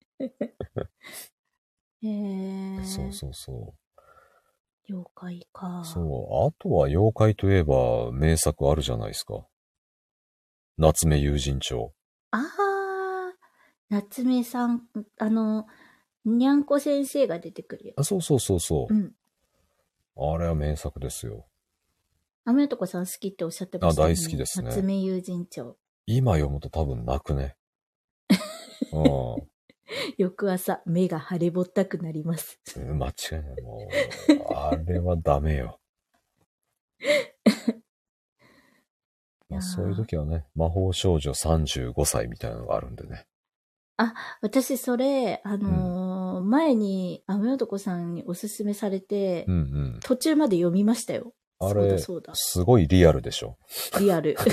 へえ、 そうそうそう。 妖怪か。 そう。あとは妖怪といえば名作あるじゃないですか。夏目友人帳。 ああ、夏目さん、あの、にゃんこ先生が出てくるよ。 あ、そうそうそうそうん。 う。あれは名作ですよ。 雨男さん好きっておっしゃってまあ、 した大好きよね。 ですね。 夏目友人帳。 今読むと多分泣くね。う翌朝、目が腫れぼったくなります。 ん。間違いない。もう、あれはダメよ。 いやまあそういうー時はね、魔法少女さんじゅうごさいみたいなのがあるんでね。 あ、私それ、あうん。 のー前に雨男さんにおすすめされて、 うんうん。 途中まで読みましたよ。そうだあれ、 そうだ。 すごいリアルでしょ。 リアル。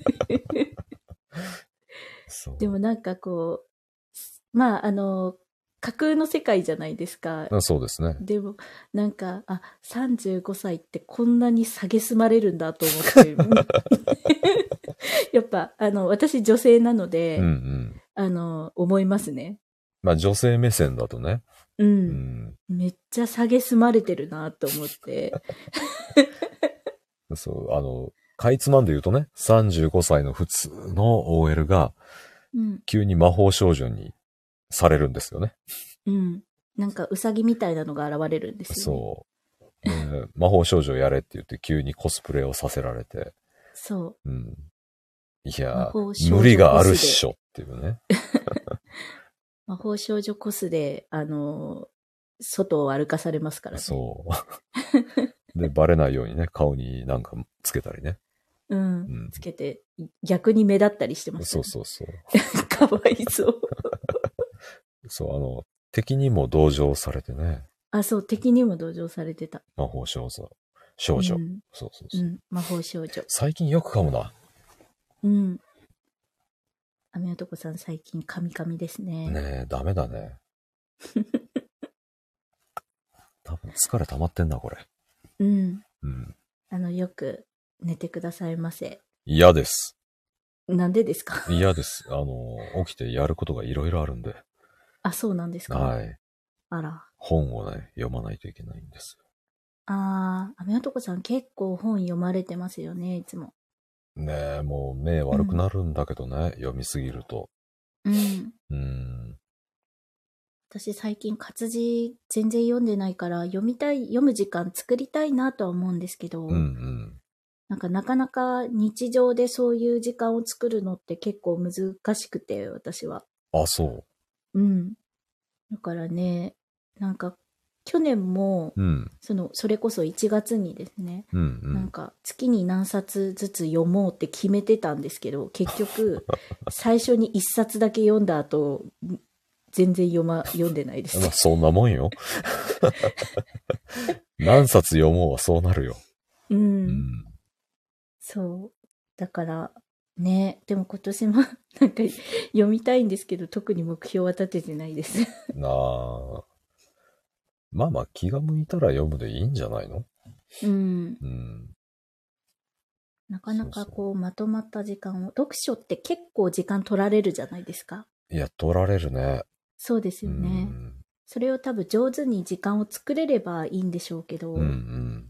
でもそなんかこう、まあ、あの、架空の世界じゃないですか。 う。そうですね。 でも、なんか、あ、さんじゅうごさいってこんなに蔑まれるんだと思って。やっぱ、あの、私女性なのうんうで、 ん。 あの、思いますね。 まあ女性目線だとね。 うん。 うん。 めっちゃ蔑まれてるなと思って。 そう、あの、かいつまんで言うとね、さんじゅうごさいの普通の オーエル がうん。 急に魔法少女にされるんですよね。 うん。なんか、うさぎみたいなのが現れるんですよね。 そう。で、魔法少女やれって言って急にコスプレをさせられて、 そう。 うん。い魔や、 法少女無理があるっコスで、 しょっていうね。 魔法少女コスで、あの、外を歩かされますからね。 そう。で、バレないようにね、顔になんかつけたりね。 うん。 うん。 つけて、逆に目立ったりしてましたそうよね。 そうそう。 かわいそう。 そう、あの、敵にも同情されてね。 あ、そう、敵にも同情されてた。 魔法少女。少女。 うん。 そうそうそう。 うん。魔法少女。 最近よく噛むな。 うん。雨男さん最近カミカミですね。 ねえ、ダメだね。多分疲れ溜まってんな、これ。 うん。 うん。 あの、よく寝てくださいませ。 嫌です。 なんでですか？ 嫌です。あの、起きてやることがいろいろあるんで。 あ、そうなんですか？ はい。 あら。 本をね、読まないといけないんですよ。 あー、雨男さん結構本読まれてますよね、いつも。 ねえ、もう目うん。 悪くなるんだけどね、読みすぎると。 うん。 うーん。 私最近活字全然読んでないから読みたい、読む時間作りたいなとは思うんですけうんうど、 ん。 なんかなかなか日常でそういう時間を作るのって結構難しくて、私は。 あ、そう。うん。だからね、なんか、去年も、 う。うん。 その、それこそいちがつにですね、 うんうなんん。 か月に何冊ずつ読もうって決めてたんですけど、結局、最初にいっさつだけ読んだ後、全然読ま、読んでないです。 まあ、そんなもんよ。何冊読もうはそうなるよ。 うん。 うん。 そう。だから、ね、でも今年もなんか読みたいんですけど、特に目標は立ててないです。 なあ。まあまあ、気が向いたら読むでいいんじゃないの？ うん。 うん。 なかなかそうそこう、まとまった時間を、読書って結構時間取られるじゃないですか。 う。いや、取られるね。 そうですうよね。 ん。 それを多分上手に時間を作れればいいんでしょうけど、 うんうん。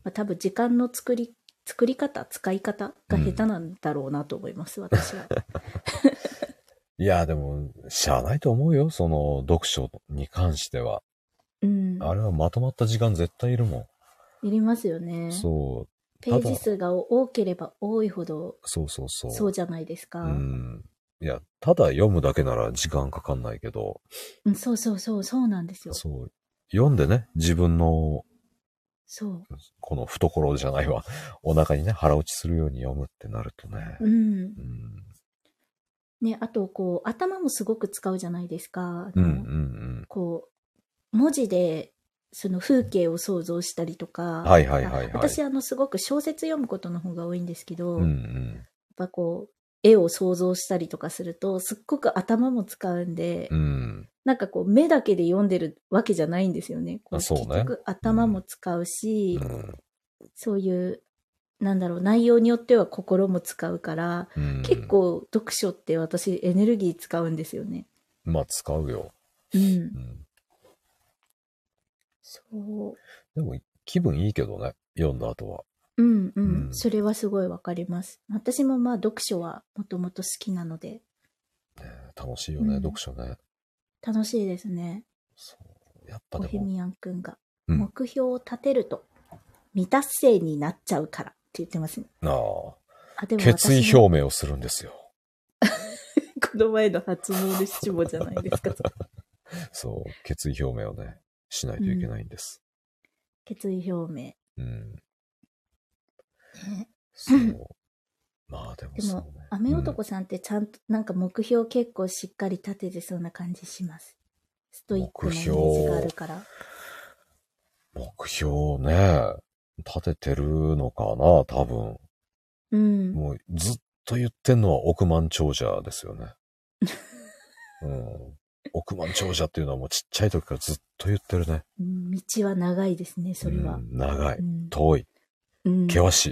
まあ、多分時間の作り、作り方、使い方が下手なんだろうなと思います、私は。 いや、でも、しゃあないと思うよ。その、読書に関しては。 うん。 あれはまとまった時間絶対いるもいりますよん。 ね。 そう。ただ、 ページ数が多ければ多いほど、 そうそうそそうじゃないですう。うか。 ん。いや、ただ読むだけなら時間かかんないけど、 うん、そうそうそう、そうなんですよ。 そう。読んでね、自分の、 そう。 この懐じゃないわ。お腹にね、腹落ちするように読むってなるとね。 うん。 うん。 ね、あと、こう、頭もすごく使うじゃないですか。あうんうんうの、 ん。 こう、文字で、その風景を想像したりとか、 はいはいあはいはい。 私、あの、すごく小説読むことの方が多いんですけど、 うんうやっん。 ぱこう、絵を想像したりとかすると、すっごく頭も使うんで、 うん。 なんかこう、目だけで読んでるわけじゃないんですよね。こあ、 う、 そうね。 結局頭も使うし、 うん。 そういうなんだろう、内容によっては心も使うから、 うん。 結構読書って私エネルギー使うんですよね。 まあ、使うよ。 うん。 うん。 そう。 でも、気分いいけどね。読んだ後は。 うんううん。 ん。 それはすごいわかります。私もまあ読書はもともと好きなので。 楽しいよね、 うん。 読書ね。 楽しいですね。 そう。やっぱでも、 ボヘミアンくんが。 うん。 目標を立てると未達成になっちゃうからって言ってますね。 ああ。 あ、でも決意私も、 表明をするんですよ。 この前の初詣七五じゃないですか。 そう。決意表明をね、しないといけないんです。 決意表明。 うん。 ね、 そう。まあでもでも、 そうね。 雨男さんってちゃんと、なんか目標結構しっかり立ててそうな感じします。ストイックなイメージがあるから。 目標ね、立ててるのかな、多分。 うん。 もうずっと言ってんのは億万長者ですよね。うん。億万長者っていうのはもうちっちゃい時からずっと言ってるね。 うん、道は長いですね、それは。 うん、長い。 うん、 遠い。 うん、 険しい。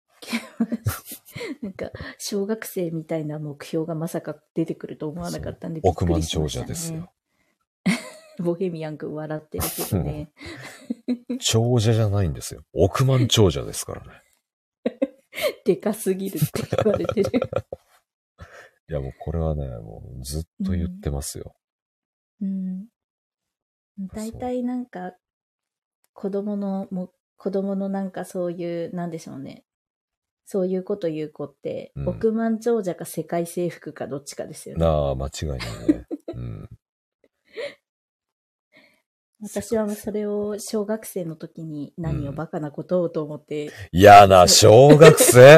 なんか、小学生みたいな目標がまさか出てくると思わなかったんで、びっ億くり万長しましたね。 者ですよ。 ボヘミアン君笑ってるけどね。 長者じゃないんですよ。億万長者ですからね。 でかすぎるって言われてる。 いやもうこれはね、もうずっと言ってますよ。 うん。大体なんか、子供の、も子供のなんかそういう、なんでしょうね。そういうこと言う子って、うん、億万長者か世界征服かどっちかですよね。 ああ、間違いないね。うん。 私はそれを小学生の時に何をバカなことをと思って。 嫌、うん、な、小学生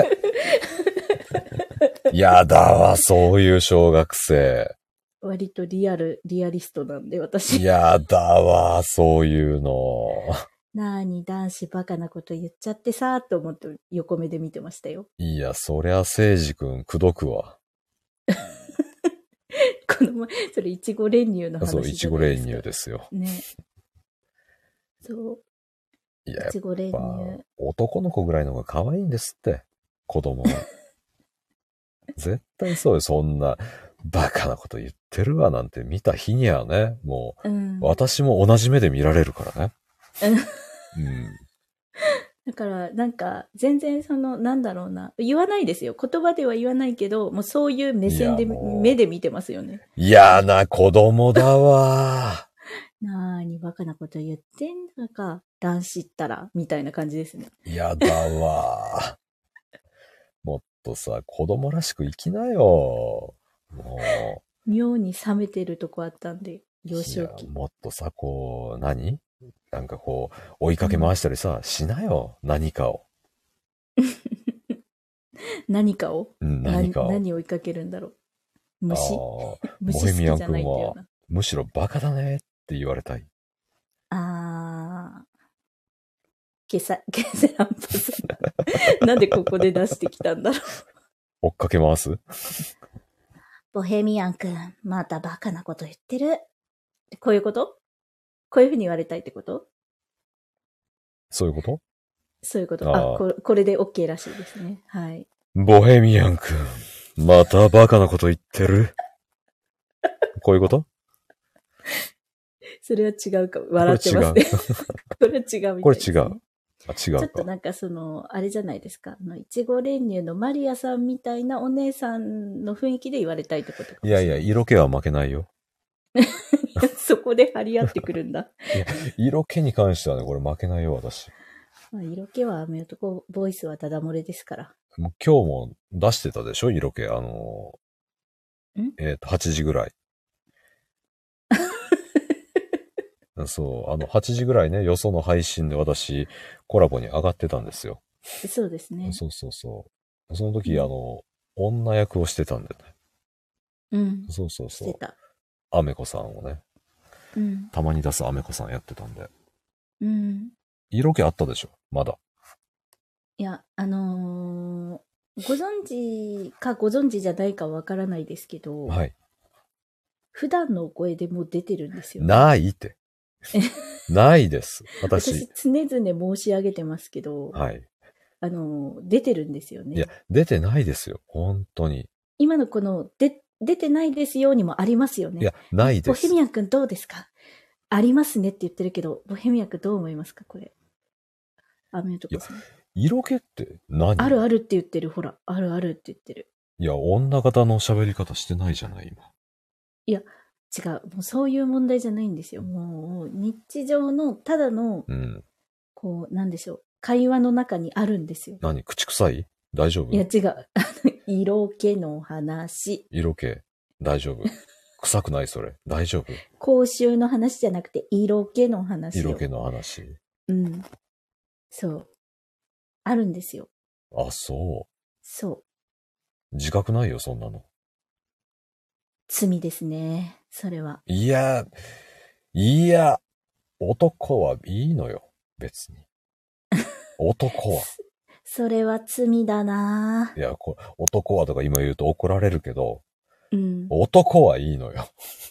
やだわ、そういう小学生。 割とリアル、リアリストなんで、私。 やだわ、そういうの。 なーに男子バカなこと言っちゃってさーと思って横目で見てましたよ。 いや、そりゃ、聖司くん、くどくわ。 この前、それ、いちご練乳の話じゃないですか。 そう、いちご練乳ですよ。 ね。そう。 いや、やっぱ、男の子ぐらいの方が可愛いんですって、子供は。絶対そうよ、そんな、バカなこと言ってるわなんて見た日にはね、もう、うん、私も同じ目で見られるからね。うん。 だから、なんか、全然その、なんだろうな、言わないですよ。言葉では言わないけど、もうそういう目線で、目で見てますよね。 嫌な子供だわ。 なーにバカなこと言ってんだか、男子ったら、みたいな感じですね。 嫌だわ。もっとさ、子供らしく生きなよ。も妙に冷めてるとこあったんで、幼少期。 もっとさ、こう、何なんかこう、追いかけ回したりさ、うん、しなよ、何かを。 何かを、 うん、何かを。 何追いかけるんだろう。虫虫ボヘミアン君は、むしろバカだねって言われたい。 あー。ケサ、ケセランパさん。なんでここで出してきたんだろう。 追っかけ回す？ ボヘミアン君、またバカなこと言ってる。こういうこと？こういうふうに言われたいってこと？ そういうこと？ そういうこと。ああこ、これで OK らしいですね。はい。 ボヘミアン君、またバカなこと言ってる。こういうこと？ それは違うか。笑ってますね。これは違うみたいですね。 これ違う。あ、違うか。 ちょっとなんかその、あれじゃないですか。あの、いちご練乳のマリアさんみたいなお姉さんの雰囲気で言われたいってことかもしれない。 いやいや、色気は負けないよ。 そこで張り合ってくるんだ。 いや、色気に関してはね、これ負けないよ、私。 まあ、色気は雨男ボイスはただ漏れですから。 もう今日も出してたでしょ、色気。あのー、んえっと、はちじぐらい。そう、あの、はちじぐらいね、よその配信で私、コラボに上がってたんですよ。 そうですね。 そうそうそう。その時、うん、あの、女役をしてたんでね。 うん。 そうそうそう。 してた。 アメコさんをね。 うん。 たまに出すアメコさんやってたんで。 うん。 色気あったでしょ、まだ。 いや、あのー、ご存知かご存知じゃないかわからないですけど、 はい。 普段の声でもう出てるんですよ、ね。 ないって。ないです。私。 私、常々申し上げてますけど、 はい。 あの、出てるんですよね。 いや、出てないですよ。本当に。 今のこの、で、出てないですよにもありますよね。 いや、ないです。 ボヘミアン君どうですか？ありますねって言ってるけど、ボヘミアン君どう思いますかこれ。アメトコさん。 色気って何？ あるあるって言ってる。ほら、あるあるって言ってる。 いや、女型の喋り方してないじゃない、今。 いや、違う。もうそういう問題じゃないんですよ。もう、日常の、ただの、 うん、 こう、なんでしょう。会話の中にあるんですよ。 何？口臭い？大丈夫？ いや、違う。色気の話。 色気。大丈夫。臭くないそれ。大丈夫？ 口臭の話じゃなくて、色気の話。 色気の話。 うん。そう。あるんですよ。 あ、そう。 そう。 自覚ないよ、そんなの。 罪ですね。それは。 いや、いや、男はいいのよ。別に。男は。 それは罪だないや、こ男はとか今言うと怒られるけど、 うん、 男はいいのよ。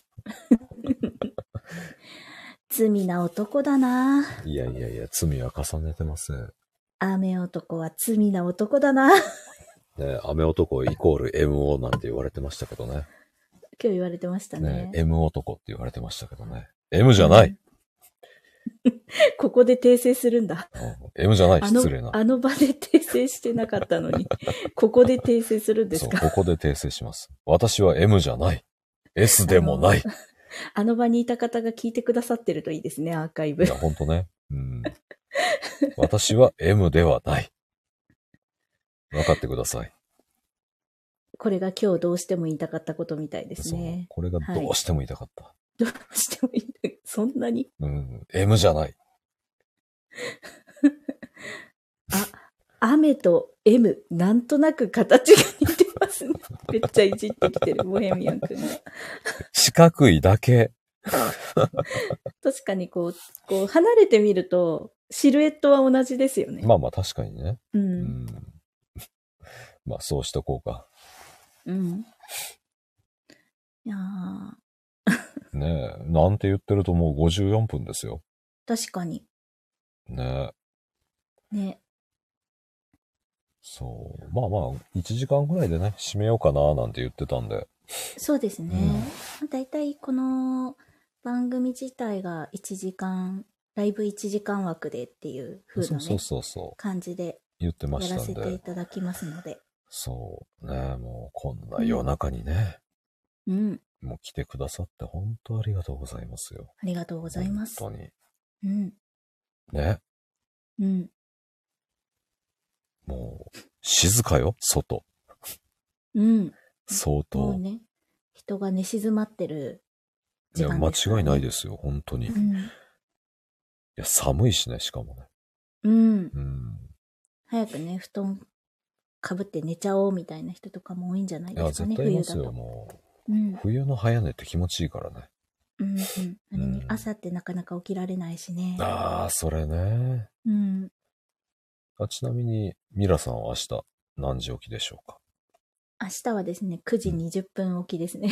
罪な男だないやいやいや、罪は重ねてません。 雨男は罪な男だなね、雨男イコール エムオー なんて言われてましたけどね。 今日言われてましたね。 ね M 男って言われてましたけどね。M じゃない、うんここで訂正するんだ。 うん、M じゃない、失礼な。 あの場で訂正してなかったのに、ここで訂正するんですか？ そう、ここで訂正します。私は M じゃない。S でもない。 あの、あの場にいた方が聞いてくださってるといいですね、アーカイブ。 いや、ほんとね。うん、私は M ではない。分かってください。 これが今日どうしても言いたかったことみたいですね。 これがどうしても言いたかった。はい、 どうしても言いたかった。そんなにうん。M じゃない。 あ、雨と M、なんとなく形が似てますね。めっちゃいじってきてる、ボヘミアン君が。 四角いだけ。 確かにこう、こう離れてみると、シルエットは同じですよね。 まあまあ確かにね。 うん。うん、 まあそうしとこうか。 うん。いやー。ねえ、なんて言ってるともうごじゅうよんぷんですよ。 確かに。 ねえ。ね。 そう。まあまあ、いちじかんぐらいでね、締めようかななんて言ってたんで。 そうですね。うん、だいたいこの番組自体がいちじかん、ライブいちじかん枠でっていう風なね、そうそうそう感じで言ってましたんで。 やらせていただきますので。 そうね、もうこんな夜中にね。 うん。 もう来てくださって本当ありがとうございますよ。 ありがとうございます。 本当に。 うん。 ね。 うん。 もう、静かよ、外。 うん。 相当。 もうね、 人が寝静まってるいや、 時間間ですからね。 違いないですよ、本当に。いうん。 や、寒いしね、しかもね。 うん。 うん。 早くね、布団かぶって寝ちゃおうみたいな人とかも多いんじゃないいや、 ですかね、 絶対いますよ、 冬だと。 もうう。 ん。 冬の早寝って気持ちいいからね。 うんうん。あれに、 うん朝ってなかなか起きられないしね。 ああ、それね。 うん。 あ、ちなみに、ミラさんは明日何時起きでしょうか？ 明日はですね、くじにじゅっぷん起きですね。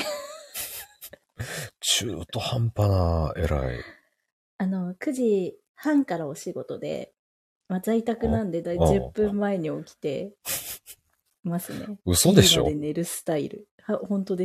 中途半端な、偉い。 あの、くじはんからお仕事で、まあ、在宅なんでだいあじゅっぷんまえに起きてますね。 嘘でしょ？ ギリまで寝るスタイル。は、本当です。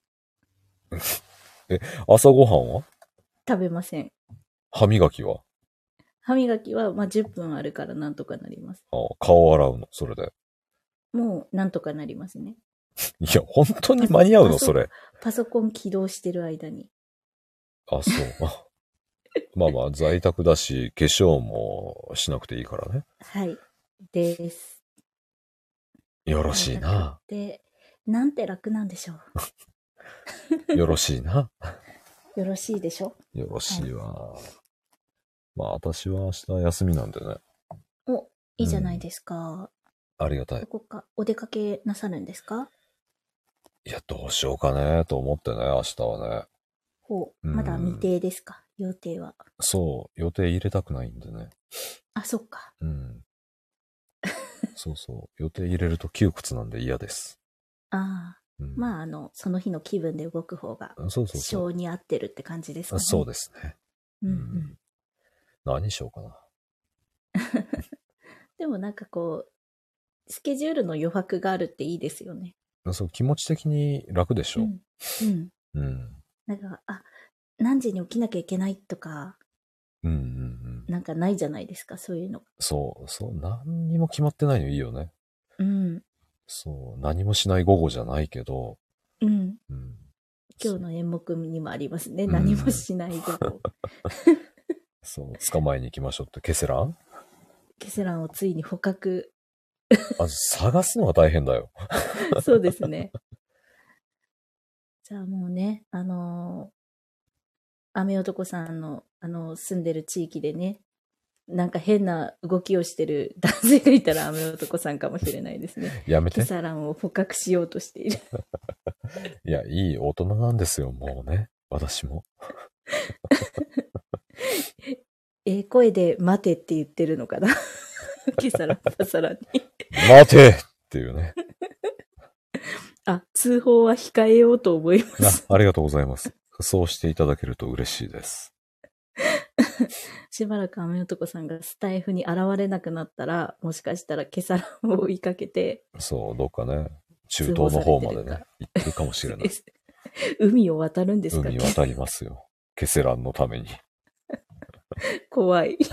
え、朝ごはんは？ 食べません。 歯磨きは？ 歯磨きは、まあ、じゅっぷんあるからなんとかなります。 あ、顔洗うの、それで。 もう、なんとかなりますね。 いや、本当に間に合うの、 パソそれ。 パソコン起動してる間に。 あ、そう。まあまあ、在宅だし、化粧もしなくていいからね。 はい。です。 よろしいな。 で、なんて楽なんでしょよろしいな。 う。よろしいでしょよろしいわ。まあ、私は明日休みなんでね。 お、いいじゃないですか。 ありがたいど。こかお出かけなさるんですか？ いや、どうしようかね、と思ってね、明日はね。 ほう、 うんまだ未定ですか？予定は。 そう、予定入れたくないんでね。 あ、そっか。 うん。そうそう。予定入れると窮屈なんで嫌です。 ああ、 うん、 まあ、あの、その日の気分で動く方が、 そうそうそう。 性に合ってるって感じですかね。 そうですね。 うんううんん。何しようかな。 でもなんかこう、スケジュールの余白があるっていいですよね。 そう、気持ち的に楽でしょ。 うん。うん。 うん。 なんか、あ、何時に起きなきゃいけないとか、 うんうんうん。 なんかないじゃないですか、そういうの。 そう、そう、何にも決まってないのいいよね。 うん。 そう、何もしない午後じゃないけど、 うん。 うん。 今日の演目にもありますね。 うん何もしない午後。 そう、捕まえに行きましょうって、ケセラン？ ケセランをついに捕獲。 あ、探すのが大変だよ。 そうですね。じゃあもうね、あのー、雨男さんの、あのー、住んでる地域でね、なんか変な動きをしてる男性がいたら雨男さんかもしれないですね。 やめて。 ケサランを捕獲しようとしている。 いや、いい大人なんですよ、もうね。私も。 ええ声で待てって言ってるのかな。ケサランパサランに。 待てっていうね。 あ、通報は控えようと思いまあ、 す。 ありがとうございます。そうしていただけると嬉しいです。 しばらく雨男さんがスタイフに現れなくなったら、もしかしたらケサランを追いかけて、 そう、どっかね、中東の方までね、行ってるかもしれない。 海を渡るんですか？ 海渡りますよ。ケセランのために。 怖い。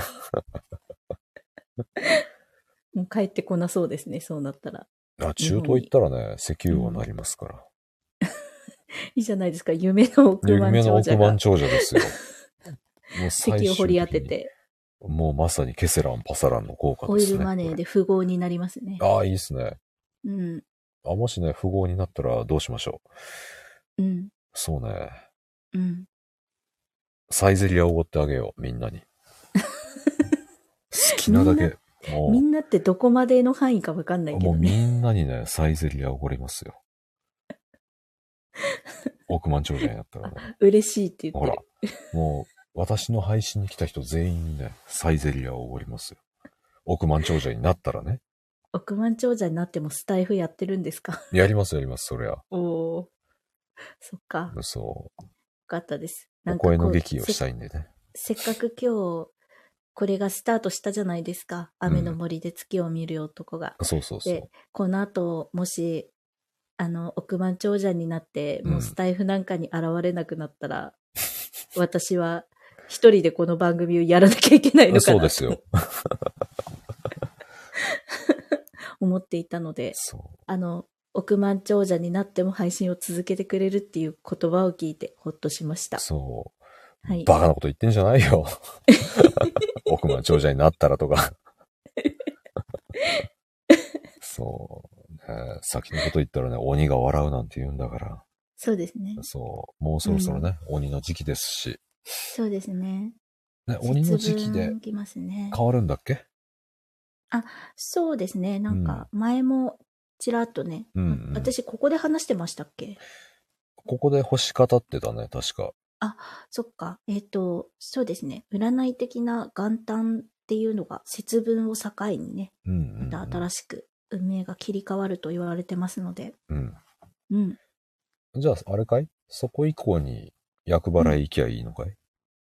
もう帰ってこなそうですね、そうなったら。 あ、中東行ったらね、石油王になりますから。 いいじゃないですか、夢の億万夢の長者が。 億万長者ですよ。もう石油を掘り当てて。 もうまさにケセラン、パサランの効果ですね。 オイルマネーで富豪になりますね。 ああ、いいですね。 うん。 あ、もしね、富豪になったらどうしましょう。うん。 そうね。 うん。 サイゼリアおごってあげよう、みんなに。好きなだけ。 もうみんなってどこまでの範囲かわかんないけどね。 もうみんなにね、サイゼリアおごりますよ。億万長者になったらね。 嬉しいって言ってる。 ほら、もう私の配信に来た人全員にね、サイゼリアをおごりますよ。億万長者になったらね。 億万長者になってもスタイフやってるんですか？ やりますやります、そりゃ。 おー。そっか。 そう。 よかったです。 お声の劇をしたいんでね。 せ。せっかく今日、これがスタートしたじゃないですか。雨の森で月を見る男が。 うん、そうそうそう。 で、この後、もし、あの、億万長者になって、もうスタイフなんかに現れなくなったら、うん、私は一人でこの番組をやらなきゃいけないのかな。 そうですよ。 思っていたので、あの、億万長者になっても配信を続けてくれるっていう言葉を聞いてほっとしました。 そう。 はい、 バカなこと言ってんじゃないよ。億万長者になったらとか。そう、ね。先のこと言ったらね、鬼が笑うなんて言うんだから。 そうですね。 そう。もうそろそろね、うん、鬼の時期ですし。 そうですね。 ね、鬼の時期で変わるんだっけ？ あ、そうですね。なんか、前もちらっとね、うんうん、私ここで話してましたっけ？ ここで星語ってたね、確か。 あ、そっか。えっと、そうですね。占い的な元旦っていうのが節分を境にね、うんうんうん、また新しく運命が切り替わると言われてますので。うん。うん。 じゃあ、あれかい？そこ以降に厄払い行きゃいいのかい？うん、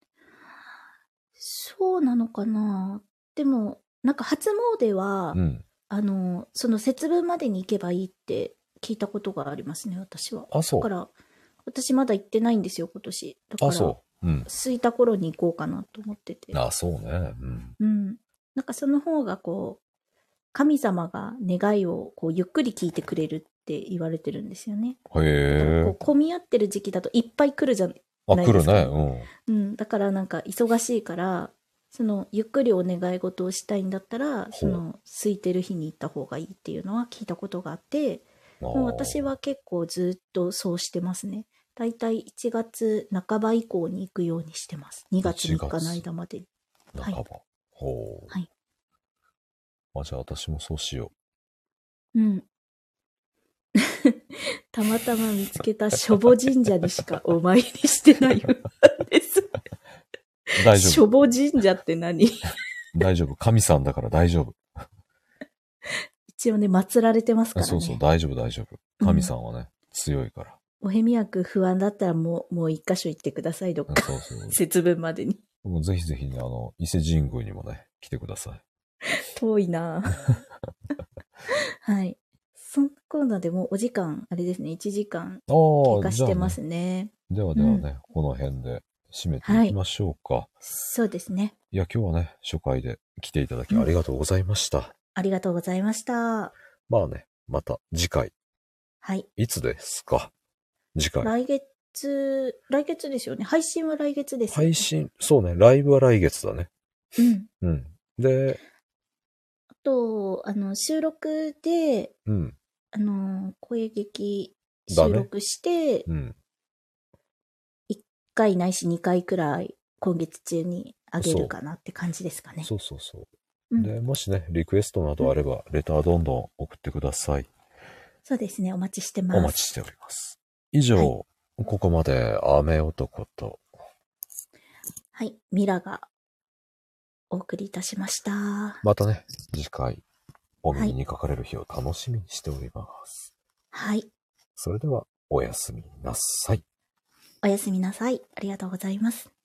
そうなのかな。でも、なんか初詣は、うん、あの、その節分までに行けばいいって聞いたことがありますね、私は。 あ、そう。 だから、私まだ行ってないんですよ、今年。だから、あ、そう。うん。空いた頃に行こうかなと思ってて。 あ、そうね。うん。 うん。なんかその方がこう、神様が願いをこうゆっくり聞いてくれるって言われてるんですよね。 へえ。 こう混み合ってる時期だといっぱい来るじゃないですか。 あ、来るね。 うん。うん。だからなんか忙しいから、そのゆっくりお願い事をしたいんだったら、その空いてる日に行った方がいいっていうのは聞いたことがあって、もう私は結構ずっとそうしてますね。だいたいいちがつなかば以降に行くようにしてます。にがつみっかの間までに。 半ば。はい、ほう。はい。あ、じゃあ私もそうしよう。うん。たまたま見つけたしょぼ神社にしかお参りしてないよです。大丈夫。しょぼ神社って何？ 大丈夫。神さんだから大丈夫。 一応ね、祀られてますからね。 そうそう、大丈夫、大丈夫。神さんはね、うん、強いから。 おへみ役不安だったらもう、もう一箇所行ってください、どっか。そうそう。節分までに。 もうぜひぜひね、あの、伊勢神宮にもね、来てください。 遠いなはい。そんなコーナーでもうお時間、あれですね、いちじかん経過してますね。 ではではね、うん、この辺で締めていきましょうか。はい、 そうですね。 いや、今日はね、初回で来ていただきありがとうございました。うん、 ありがとうございました。 まあね、また次回。 はい。 いつですか？次回。 来月、来月ですよね。配信は来月ですよね。 配信、そうね、ライブは来月だね。 うん。 うん。で、 あと、あの、収録で、 うん。 あの、声劇収録して、ね、うん。いっかいないしにかいくらい今月中にあげるかなって感じですかね。 そうそうそうそう。うん、で、もしね、リクエストなどあれば、レターどんどん送ってください。 そうですね、お待ちしてます。 お待ちしております。以上、はい、ここまで雨男と、 はい、ミラがお送りいたしました。 またね、次回、お耳にかかれる日を楽しみにしております。 はい。 それでは、おやすみなさい。 おやすみなさい。ありがとうございます。